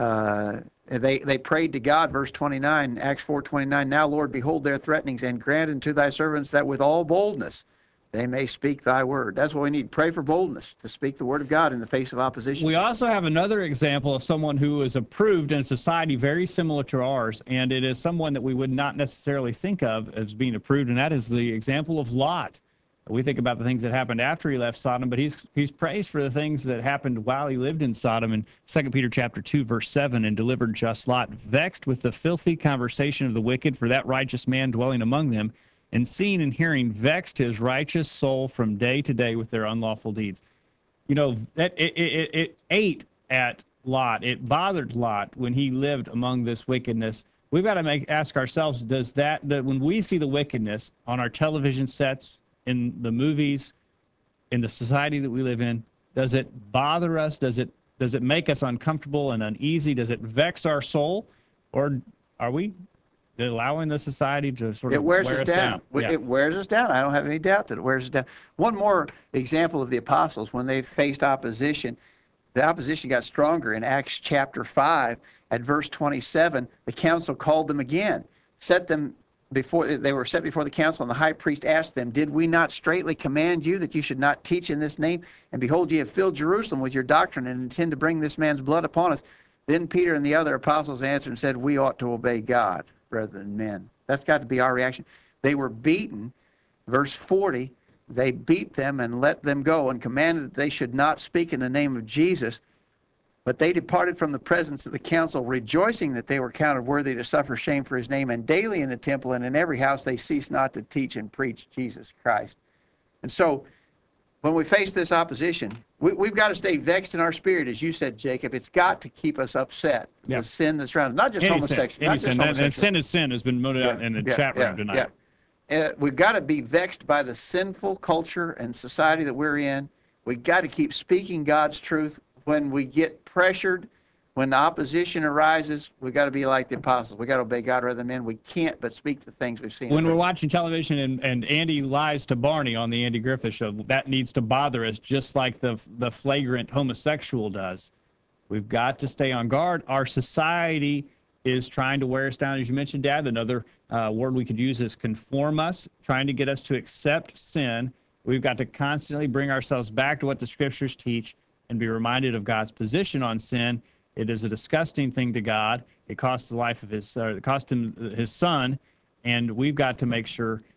Uh, they they prayed to God, verse twenty-nine, Acts four twenty-nine, now, Lord, behold their threatenings, and grant unto thy servants that with all boldness they may speak thy word. That's what we need. Pray for boldness to speak the word of God in the face of opposition. We also have another example of someone who is approved in a society very similar to ours, and it is someone that we would not necessarily think of as being approved, and that is the example of Lot. We think about the things that happened after he left Sodom, but he's he's praised for the things that happened while he lived in Sodom. In Second Peter chapter two, verse seven, and delivered just Lot, vexed with the filthy conversation of the wicked, for that righteous man dwelling among them, and seeing and hearing, vexed his righteous soul from day to day with their unlawful deeds. You know, that it, it, it ate at Lot. It bothered Lot when he lived among this wickedness. We've got to make ask ourselves, does that, that when we see the wickedness on our television sets, in the movies, in the society that we live in, does it bother us? Does it does it make us uncomfortable and uneasy? Does it vex our soul? Or are we allowing the society to sort of it wears wear us us down? down? It Yeah. wears us down. I don't have any doubt that it wears us down. One more example of the apostles when they faced opposition. The opposition got stronger in Acts chapter five. At verse twenty-seven, the council called them again, set them before they were set before the council, and the high priest asked them, did we not straightly command you that you should not teach in this name? And behold, ye have filled Jerusalem with your doctrine, and intend to bring this man's blood upon us. Then Peter and the other apostles answered and said, we ought to obey God rather than men. That's got to be our reaction. They were beaten. Verse forty, they beat them and let them go, and commanded that they should not speak in the name of Jesus. But they departed from the presence of the council, rejoicing that they were counted worthy to suffer shame for his name. And daily in the temple and in every house they ceased not to teach and preach Jesus Christ. And so when we face this opposition, we, we've got to stay vexed in our spirit, as you said, Jacob. It's got to keep us upset. Yeah. The sin that's around us, not just Any homosexual. sin, any Not sin. just That, homosexual. and sin is sin has been noted out in the Yeah, chat room yeah, tonight. yeah. Uh, we've got to be vexed by the sinful culture and society that we're in. We've got to keep speaking God's truth. When we get pressured, when the opposition arises, we've got to be like the apostles. We've got to obey God rather than men. We can't but speak the things we've seen. When we're watching television and, and Andy lies to Barney on the Andy Griffith Show, that needs to bother us just like the the flagrant homosexual does. We've got to stay on guard. Our society is trying to wear us down. As you mentioned, Dad, another uh, word we could use is conform us, trying to get us to accept sin. We've got to constantly bring ourselves back to what the Scriptures teach and be reminded of God's position on sin. It is a disgusting thing to God. It cost the life of his, uh, it cost him his son, and we've got to make sure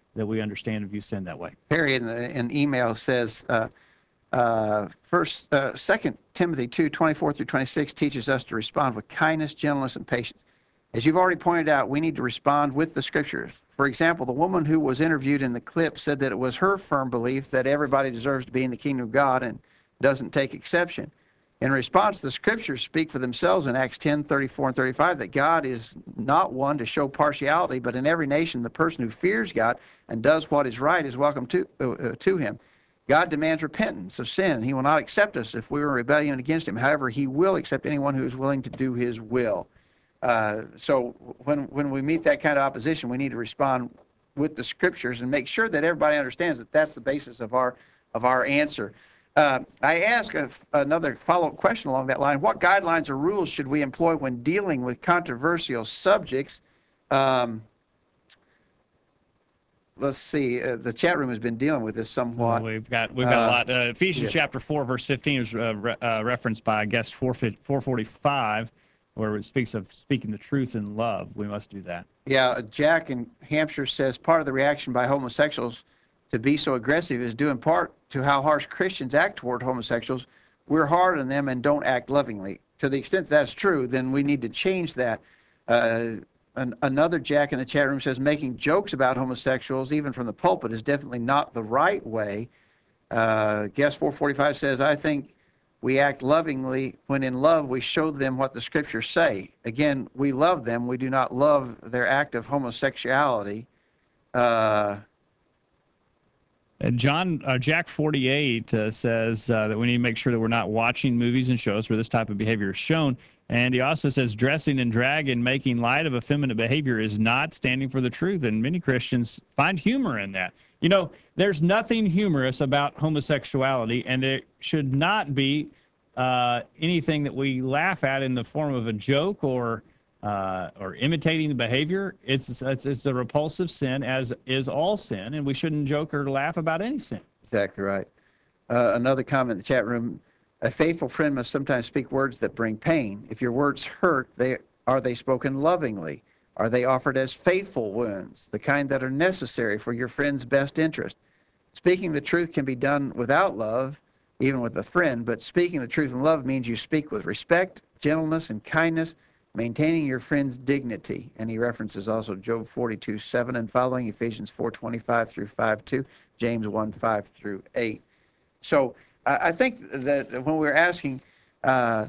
that we understand and view sin that way. Perry in the in email says, uh, uh, first, uh, Second Timothy two twenty-four through twenty-six teaches us to respond with kindness, gentleness, and patience. As you've already pointed out, we need to respond with the scriptures. For example, the woman who was interviewed in the clip said that it was her firm belief that everybody deserves to be in the kingdom of God and doesn't take exception. In response, the scriptures speak for themselves in Acts ten, thirty-four and thirty-five that God is not one to show partiality, but in every nation the person who fears God and does what is right is welcome to, uh, to him. God demands repentance of sin, and he will not accept us if we are in rebellion against him. However, he will accept anyone who is willing to do his will. Uh, so when, when we meet that kind of opposition, we need to respond with the scriptures and make sure that everybody understands that that's the basis of our, of our answer. Uh, I ask a, another follow-up question along that line. What guidelines or rules should we employ when dealing with controversial subjects? Um, let's see. Uh, the chat room has been dealing with this somewhat. Well, we've got we've got Uh, a lot. Uh, Ephesians yes. chapter four, verse fifteen is uh, re- uh, referenced by, I guess, four forty-five, where it speaks of speaking the truth in love. We must do that. Yeah, Jack in Hampshire says part of the reaction by homosexuals to be so aggressive is due in part to how harsh Christians act toward homosexuals. We're hard on them and don't act lovingly. To the extent that's true, then we need to change that. Uh, an, another Jack in the chat room says making jokes about homosexuals, even from the pulpit, is definitely not the right way. Uh, Guest four forty-five says, I think we act lovingly when in love we show them what the scriptures say. Again, we love them. We do not love their act of homosexuality. Uh, And John uh, Jack forty-eight uh, says uh, that we need to make sure that we're not watching movies and shows where this type of behavior is shown. And he also says dressing in drag and making light of effeminate behavior is not standing for the truth. And many Christians find humor in that. You know, there's nothing humorous about homosexuality, and it should not be uh, anything that we laugh at in the form of a joke or uh, or imitating the behavior. It's, it's it's a repulsive sin, as is all sin, and we shouldn't joke or laugh about any sin. Exactly right. Uh, another comment in the chat room, a faithful friend must sometimes speak words that bring pain. If your words hurt, they are they spoken lovingly? Are they offered as faithful wounds, the kind that are necessary for your friend's best interest? Speaking the truth can be done without love, even with a friend, but speaking the truth in love means you speak with respect, gentleness, and kindness, maintaining your friend's dignity. And he references also Job forty-two seven and following, Ephesians four twenty-five through five two, James one five through eight. So I, I think that when we're asking uh,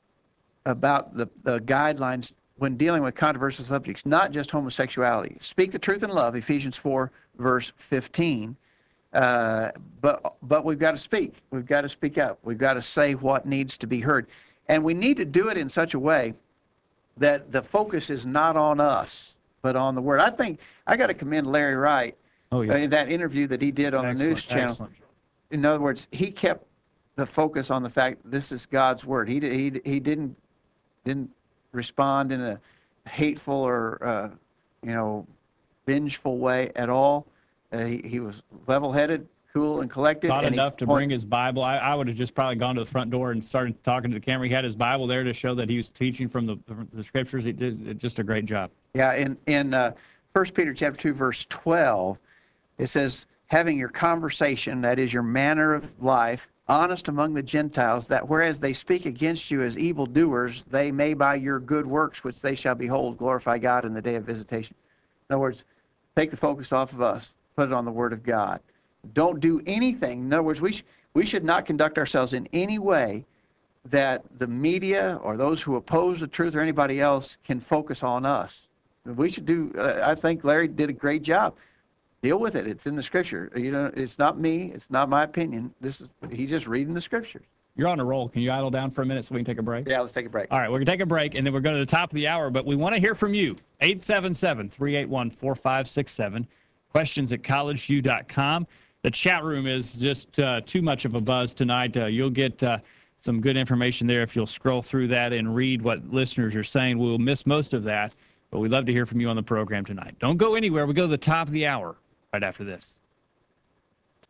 about the, the guidelines when dealing with controversial subjects, not just homosexuality, speak the truth in love, Ephesians four verse fifteen. Uh, but but we've got to speak. We've got to speak up. We've got to say what needs to be heard. And we need to do it in such a way that the focus is not on us, but on the word. I think I got to commend Larry Wright Oh, yeah. uh, in that interview that he did on the Excellent, news channel. excellent. In other words, he kept the focus on the fact this is God's word. He did, he he didn't didn't respond in a hateful or uh, you know vengeful way at all. Uh, he, he was level-headed, cool, and collected. Not and he enough to point- bring his Bible. I, I would have just probably gone to the front door and started talking to the camera. He had his Bible there to show that he was teaching from the, the scriptures. He did just a great job. Yeah, in in uh, First Peter chapter two verse twelve, it says, "Having your conversation, that is your manner of life, honest among the Gentiles, that whereas they speak against you as evildoers, they may by your good works which they shall behold glorify God in the day of visitation." In other words, take the focus off of us, put it on the Word of God. Don't do anything. In other words, we sh- we should not conduct ourselves in any way that the media or those who oppose the truth or anybody else can focus on us. We should do, uh, I think Larry did a great job. Deal with it. It's in the scripture. You know, it's not me. It's not my opinion. This is, he's just reading the scriptures. You're on a roll. Can you idle down for a minute so we can take a break? Yeah, let's take a break. All right, we're going to take a break, and then we're going to the top of the hour, but we want to hear from you. eight seven seven, three eight one, four five six seven. Questions at college view dot com. The chat room is just uh, too much of a buzz tonight. Uh, you'll get uh, some good information there if you'll scroll through that and read what listeners are saying. We'll miss most of that, but we'd love to hear from you on the program tonight. Don't go anywhere. We go to the top of the hour right after this.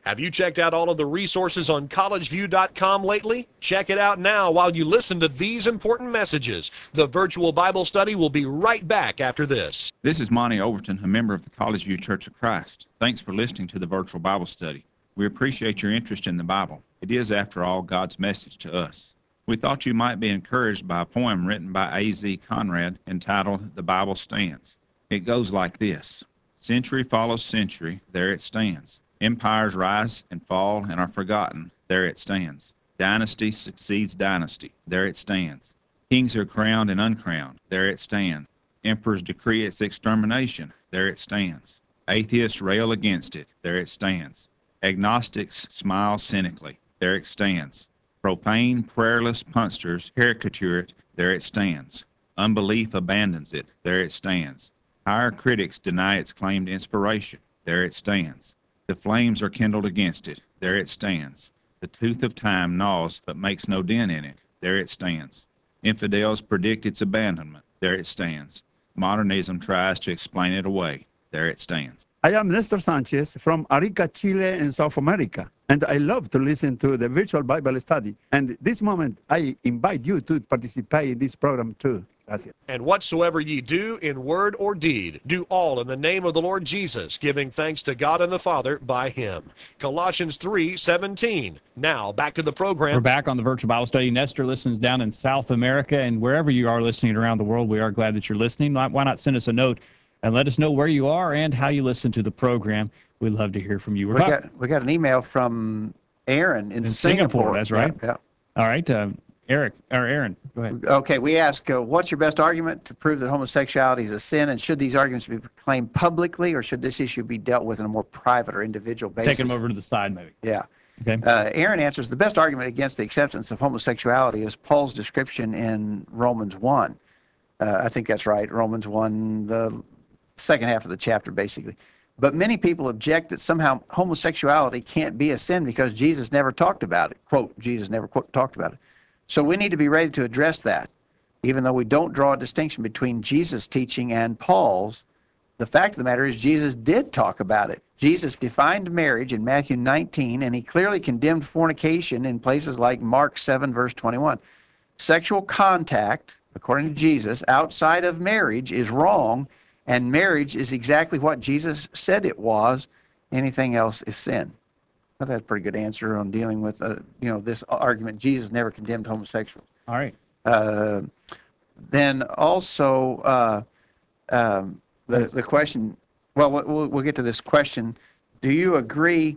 Have you checked out all of the resources on college view dot com lately? Check it out now while you listen to these important messages. The virtual Bible study will be right back after this. This is Monty Overton, a member of the College View Church of Christ. Thanks for listening to the virtual Bible study. We appreciate your interest in the Bible. It is, after all, God's message to us. We thought you might be encouraged by a poem written by A Z Conrad entitled The Bible Stands. It goes like this. Century follows century, there it stands. Empires rise and fall and are forgotten, there it stands. Dynasty succeeds dynasty, there it stands. Kings are crowned and uncrowned, there it stands. Emperors decree its extermination, there it stands. Atheists rail against it, there it stands. Agnostics smile cynically, there it stands. Profane, prayerless punsters caricature it, there it stands. Unbelief abandons it, there it stands. Higher critics deny its claimed inspiration, there it stands. The flames are kindled against it, there it stands. The tooth of time gnaws but makes no dent in it, there it stands. Infidels predict its abandonment, there it stands. Modernism tries to explain it away, there it stands. I am Nestor Sanchez from Arica, Chile in South America, and I love to listen to the virtual Bible study. And this moment, I invite you to participate in this program too. Gracias. And whatsoever ye do in word or deed, do all in the name of the Lord Jesus, giving thanks to God and the Father by him. Colossians three seventeen. Now, back to the program. We're back on the virtual Bible study. Nestor listens down in South America, and wherever you are listening around the world, we are glad that you're listening. Why not send us a note and let us know where you are and how you listen to the program? We'd love to hear from you. We're We talk- got, we got an email from Aaron in, in Singapore. Singapore. That's right. Yeah, All right. Um, Eric, or Aaron, go ahead. yeah. Okay, we ask, uh, what's your best argument to prove that homosexuality is a sin, and should these arguments be proclaimed publicly, or should this issue be dealt with on a more private or individual basis? Take them over to the side, maybe. Yeah. Okay. Uh, Aaron answers, the best argument against the acceptance of homosexuality is Paul's description in Romans one. Uh, I think that's right, Romans one, the second half of the chapter, basically. But many people object that somehow homosexuality can't be a sin because Jesus never talked about it. Quote, Jesus never quote, talked about it. So we need to be ready to address that. Even though we don't draw a distinction between Jesus' teaching and Paul's, the fact of the matter is Jesus did talk about it. Jesus defined marriage in Matthew nineteen, and he clearly condemned fornication in places like Mark seven, verse twenty-one. Sexual contact, according to Jesus, outside of marriage is wrong, and marriage is exactly what Jesus said it was. Anything else is sin. I think that's a pretty good answer on dealing with, uh, you know, this argument. Jesus never condemned homosexuals. All right. Uh, then also, uh, um, the, the question, well, well, we'll get to this question. Do you agree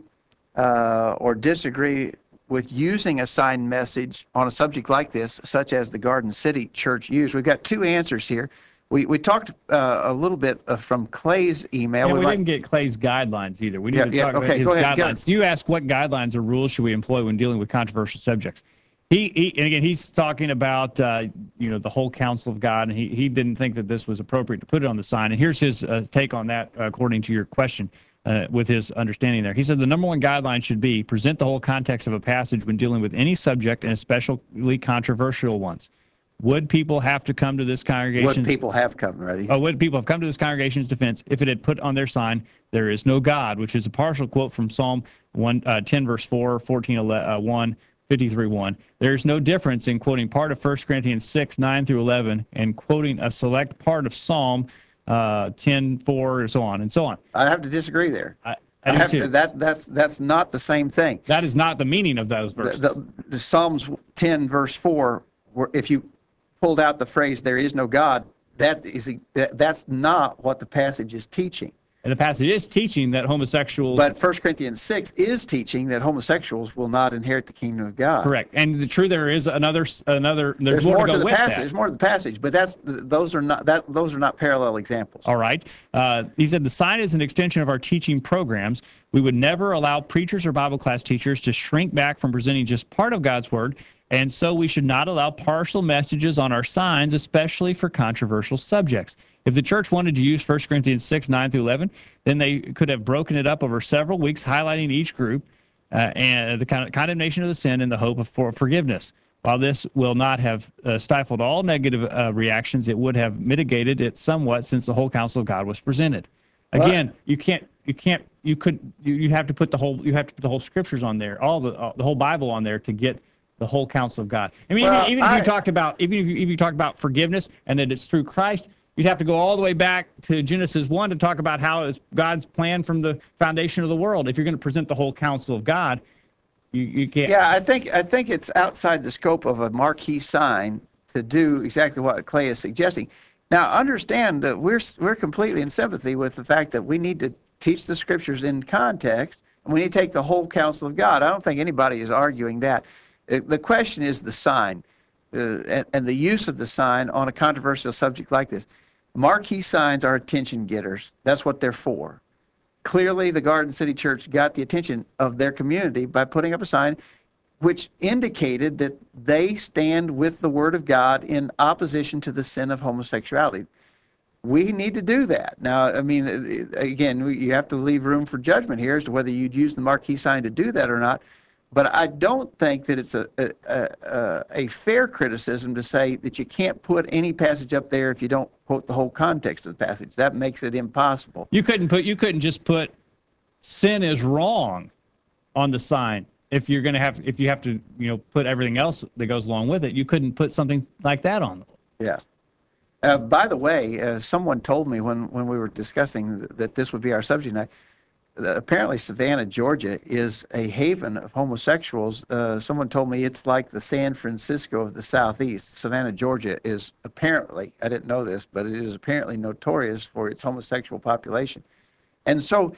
uh, or disagree with using a sign message on a subject like this, such as the Garden City Church used? We've got two answers here. We we talked uh, a little bit uh, from Clay's email. And we, we might, didn't get Clay's guidelines either. We need Yeah, to yeah, talk okay, about his go ahead, get guidelines. You asked what guidelines or rules should we employ when dealing with controversial subjects. He, he and again, he's talking about uh, you know the whole counsel of God, and he, he didn't think that this was appropriate to put it on the sign. And here's his uh, take on that, uh, according to your question, uh, with his understanding there. He said the number one guideline should be present the whole context of a passage when dealing with any subject, and especially controversial ones. Would people have to come to this congregation? Would people have come, right? Oh, would people have come to this congregation's defense if it had put on their sign, "There is no God," which is a partial quote from Psalm one, uh, ten, verse four, fourteen, uh, one, fifty-three, one. There's no difference in quoting part of First Corinthians six, nine through eleven, and quoting a select part of Psalm uh, ten, four, and so on and so on. I have to disagree there. I, I, I do have too. to, that that's that's not the same thing. That is not the meaning of those verses. The, the, the Psalms ten, verse four, where if you pulled out the phrase "there is no God," that is that, that's not what the passage is teaching. And the passage is teaching that homosexuals. But First Corinthians six is teaching that homosexuals will not inherit the kingdom of God. Correct. And the true, there is another another. There's, There's more, more to to go the with passage. that. There's more to the passage, but that's those are not that those are not parallel examples. All right. Uh, he said the sign is an extension of our teaching programs. We would never allow preachers or Bible class teachers to shrink back from presenting just part of God's word, and so we should not allow partial messages on our signs, especially for controversial subjects. If the church wanted to use First Corinthians six, nine through eleven, then they could have broken it up over several weeks, highlighting each group uh, and the con- condemnation of the sin and the hope of for forgiveness. While this will not have uh, stifled all negative uh, reactions, it would have mitigated it somewhat since the whole counsel of God was presented. Again, you can't, you can't, you could, you, you have to put the whole, you have to put the whole scriptures on there, all the, uh, the whole Bible on there to get the whole counsel of God. I mean, Well, even, even if I- you talked about, even if you, if you talked about forgiveness and that it's through Christ, you'd have to go all the way back to Genesis one to talk about how it's God's plan from the foundation of the world. If you're going to present the whole counsel of God, you, you can't. Yeah, I think I think it's outside the scope of a marquee sign to do exactly what Clay is suggesting. Now, understand that we're we're completely in sympathy with the fact that we need to teach the scriptures in context, and we need to take the whole counsel of God. I don't think anybody is arguing that. Uh, The question is the sign uh, and, and the use of the sign on a controversial subject like this. Marquee signs are attention getters. That's what they're for. Clearly, the Garden City Church got the attention of their community by putting up a sign which indicated that they stand with the Word of God in opposition to the sin of homosexuality. We need to do that. Now, I mean, again, we- you have to leave room for judgment here as to whether you'd use the marquee sign to do that or not. But I don't think that it's a, a, a, a fair criticism to say that you can't put any passage up there if you don't quote the whole context of the passage. That makes it impossible. You couldn't put, you couldn't just put sin is wrong on the sign. If you're going to have, if you have to, you know, put everything else that goes along with it, you couldn't put something like that on. Yeah. Uh, by the way, uh, someone told me when, when we were discussing th- that this would be our subject tonight, that apparently Savannah, Georgia is a haven of homosexuals. Uh, someone told me it's like the San Francisco of the Southeast. Savannah, Georgia is apparently, I didn't know this, but it is apparently notorious for its homosexual population. And so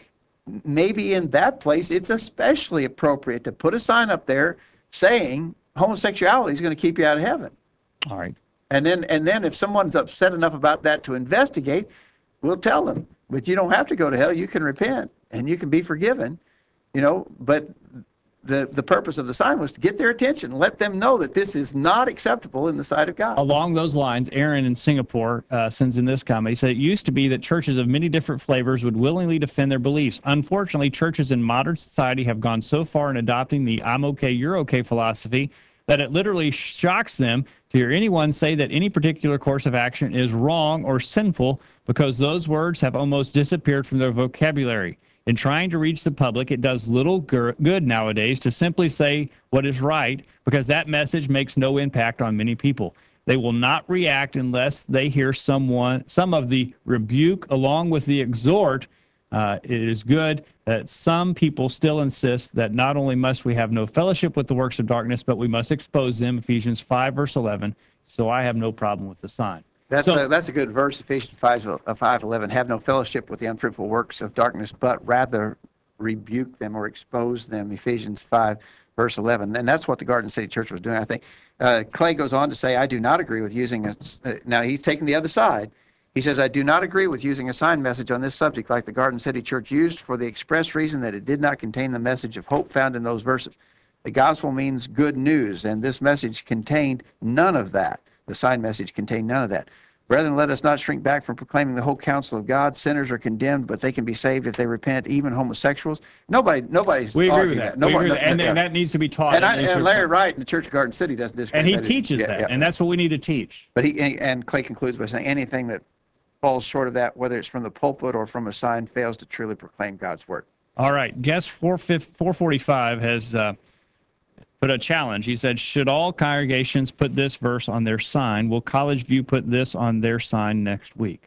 maybe in that place, it's especially appropriate to put a sign up there saying homosexuality is going to keep you out of heaven. All right. And then, and then if someone's upset enough about that to investigate, we'll tell them. But you don't have to go to hell. You can repent and you can be forgiven, you know. But the the purpose of the sign was to get their attention, let them know that this is not acceptable in the sight of God. Along those lines, Aaron in Singapore uh, sends in this comment. He said, it used to be that churches of many different flavors would willingly defend their beliefs. Unfortunately, churches in modern society have gone so far in adopting the I'm okay, you're okay philosophy that it literally shocks them to hear anyone say that any particular course of action is wrong or sinful because those words have almost disappeared from their vocabulary. In trying to reach the public, it does little good nowadays to simply say what is right because that message makes no impact on many people. They will not react unless they hear someone, some of the rebuke along with the exhort. Uh, it is good that some people still insist that not only must we have no fellowship with the works of darkness, but we must expose them, Ephesians five, verse eleven. So I have no problem with the sign. That's So- a, that's a good verse, Ephesians five, eleven. Have no fellowship with the unfruitful works of darkness, but rather rebuke them or expose them, Ephesians five, verse eleven. And that's what the Garden City Church was doing, I think. Uh, Clay goes on to say, I do not agree with using a, uh, now he's taking the other side. He says, I do not agree with using a sign message on this subject like the Garden City Church used for the express reason that it did not contain the message of hope found in those verses. The gospel means good news, and this message contained none of that. The sign message contained none of that. Brethren, let us not shrink back from proclaiming the whole counsel of God. Sinners are condemned, but they can be saved if they repent, even homosexuals. Nobody, nobody's We agree arguing with that. Nobody, we agree with that. And, yeah. and that needs to be taught. And, I, at least and for- Larry Wright in the Church of Garden City doesn't disagree. and he with that. teaches Yeah, that, yeah. and that's what we need to teach. But he, and Clay concludes by saying anything that falls short of that, whether it's from the pulpit or from a sign, fails to truly proclaim God's word. All right. Guest four forty-five has uh, put a challenge. He said, should all congregations put this verse on their sign? Will College View put this on their sign next week?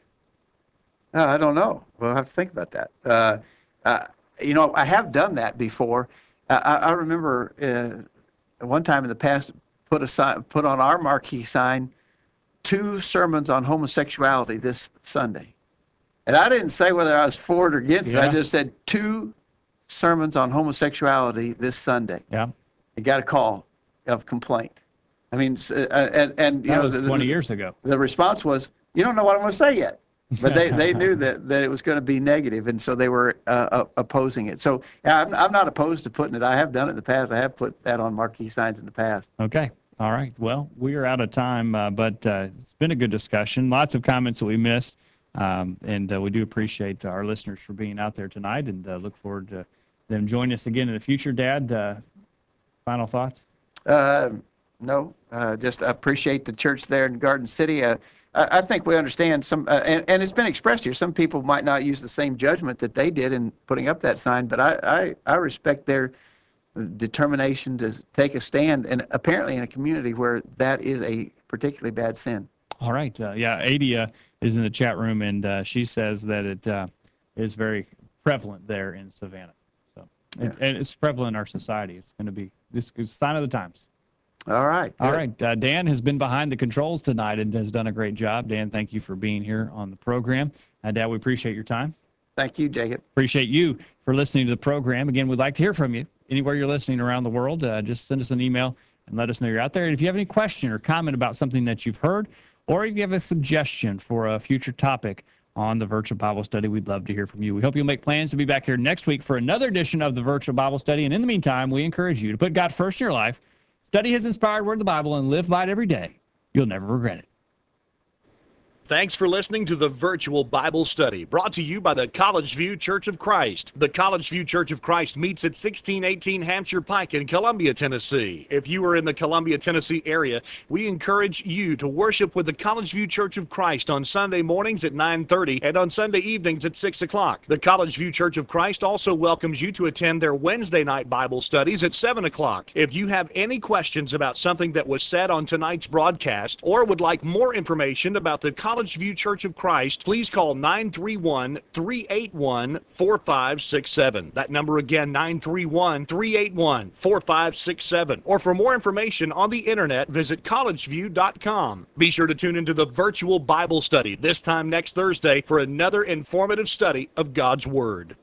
Uh, I don't know. We'll have to think about that. Uh, uh, you know, I have done that before. Uh, I, I remember uh, one time in the past, put a sign, put on our marquee sign, two sermons on homosexuality this Sunday. And I didn't say whether I was for it or against it. I Yeah. just said two sermons on homosexuality this Sunday. Yeah. I got a call of complaint. I mean, s- uh, and, and you That know, was the- twenty the- years ago. the response was, you don't know what I'm going to say yet. But they, they knew that, that it was going to be negative, and so they were uh, uh, opposing it. So yeah, I'm, I'm not opposed to putting it. I have done it in the past. I have put that on marquee signs in the past. Okay. All right. Well, we are out of time, uh, but uh, it's been a good discussion. Lots of comments that we missed, um, and uh, we do appreciate our listeners for being out there tonight, and uh, look forward to them joining us again in the future. Dad, uh, final thoughts? Uh, no, uh, just appreciate the church there in Garden City. Uh, I, I think we understand some, uh, and, and it's been expressed here. Some people might not use the same judgment that they did in putting up that sign, but I, I, I respect their determination to take a stand, and apparently in a community where that is a particularly bad sin. All right. Uh, yeah, Adia is in the chat room, and uh, she says that it uh, is very prevalent there in Savannah. So, Yeah. it, and it's prevalent in our society. It's going to be this is a sign of the times. All right. All good. right. Uh, Dan has been behind the controls tonight and has done a great job. Dan, thank you for being here on the program. Uh, Dad, we appreciate your time. Thank you, Jacob. Appreciate you for listening to the program. Again, we'd like to hear from you. Anywhere you're listening around the world, uh, just send us an email and let us know you're out there. And if you have any question or comment about something that you've heard, or if you have a suggestion for a future topic on the Virtual Bible Study, we'd love to hear from you. We hope you'll make plans to be back here next week for another edition of the Virtual Bible Study. And in the meantime, we encourage you to put God first in your life, study His inspired word of the Bible, and live by it every day. You'll never regret it. Thanks for listening to the Virtual Bible Study, brought to you by the College View Church of Christ. The College View Church of Christ meets at sixteen eighteen Hampshire Pike in Columbia, Tennessee. If you are in the Columbia, Tennessee area, we encourage you to worship with the College View Church of Christ on Sunday mornings at nine thirty and on Sunday evenings at six o'clock. The College View Church of Christ also welcomes you to attend their Wednesday night Bible studies at seven o'clock. If you have any questions about something that was said on tonight's broadcast, or would like more information about the College View Church of Christ, please call nine three one, three eight one, four five six seven. That number again, nine three one, three eight one, four five six seven. Or for more information on the internet, visit college view dot com. Be sure to tune into the Virtual Bible Study this time next Thursday for another informative study of God's Word.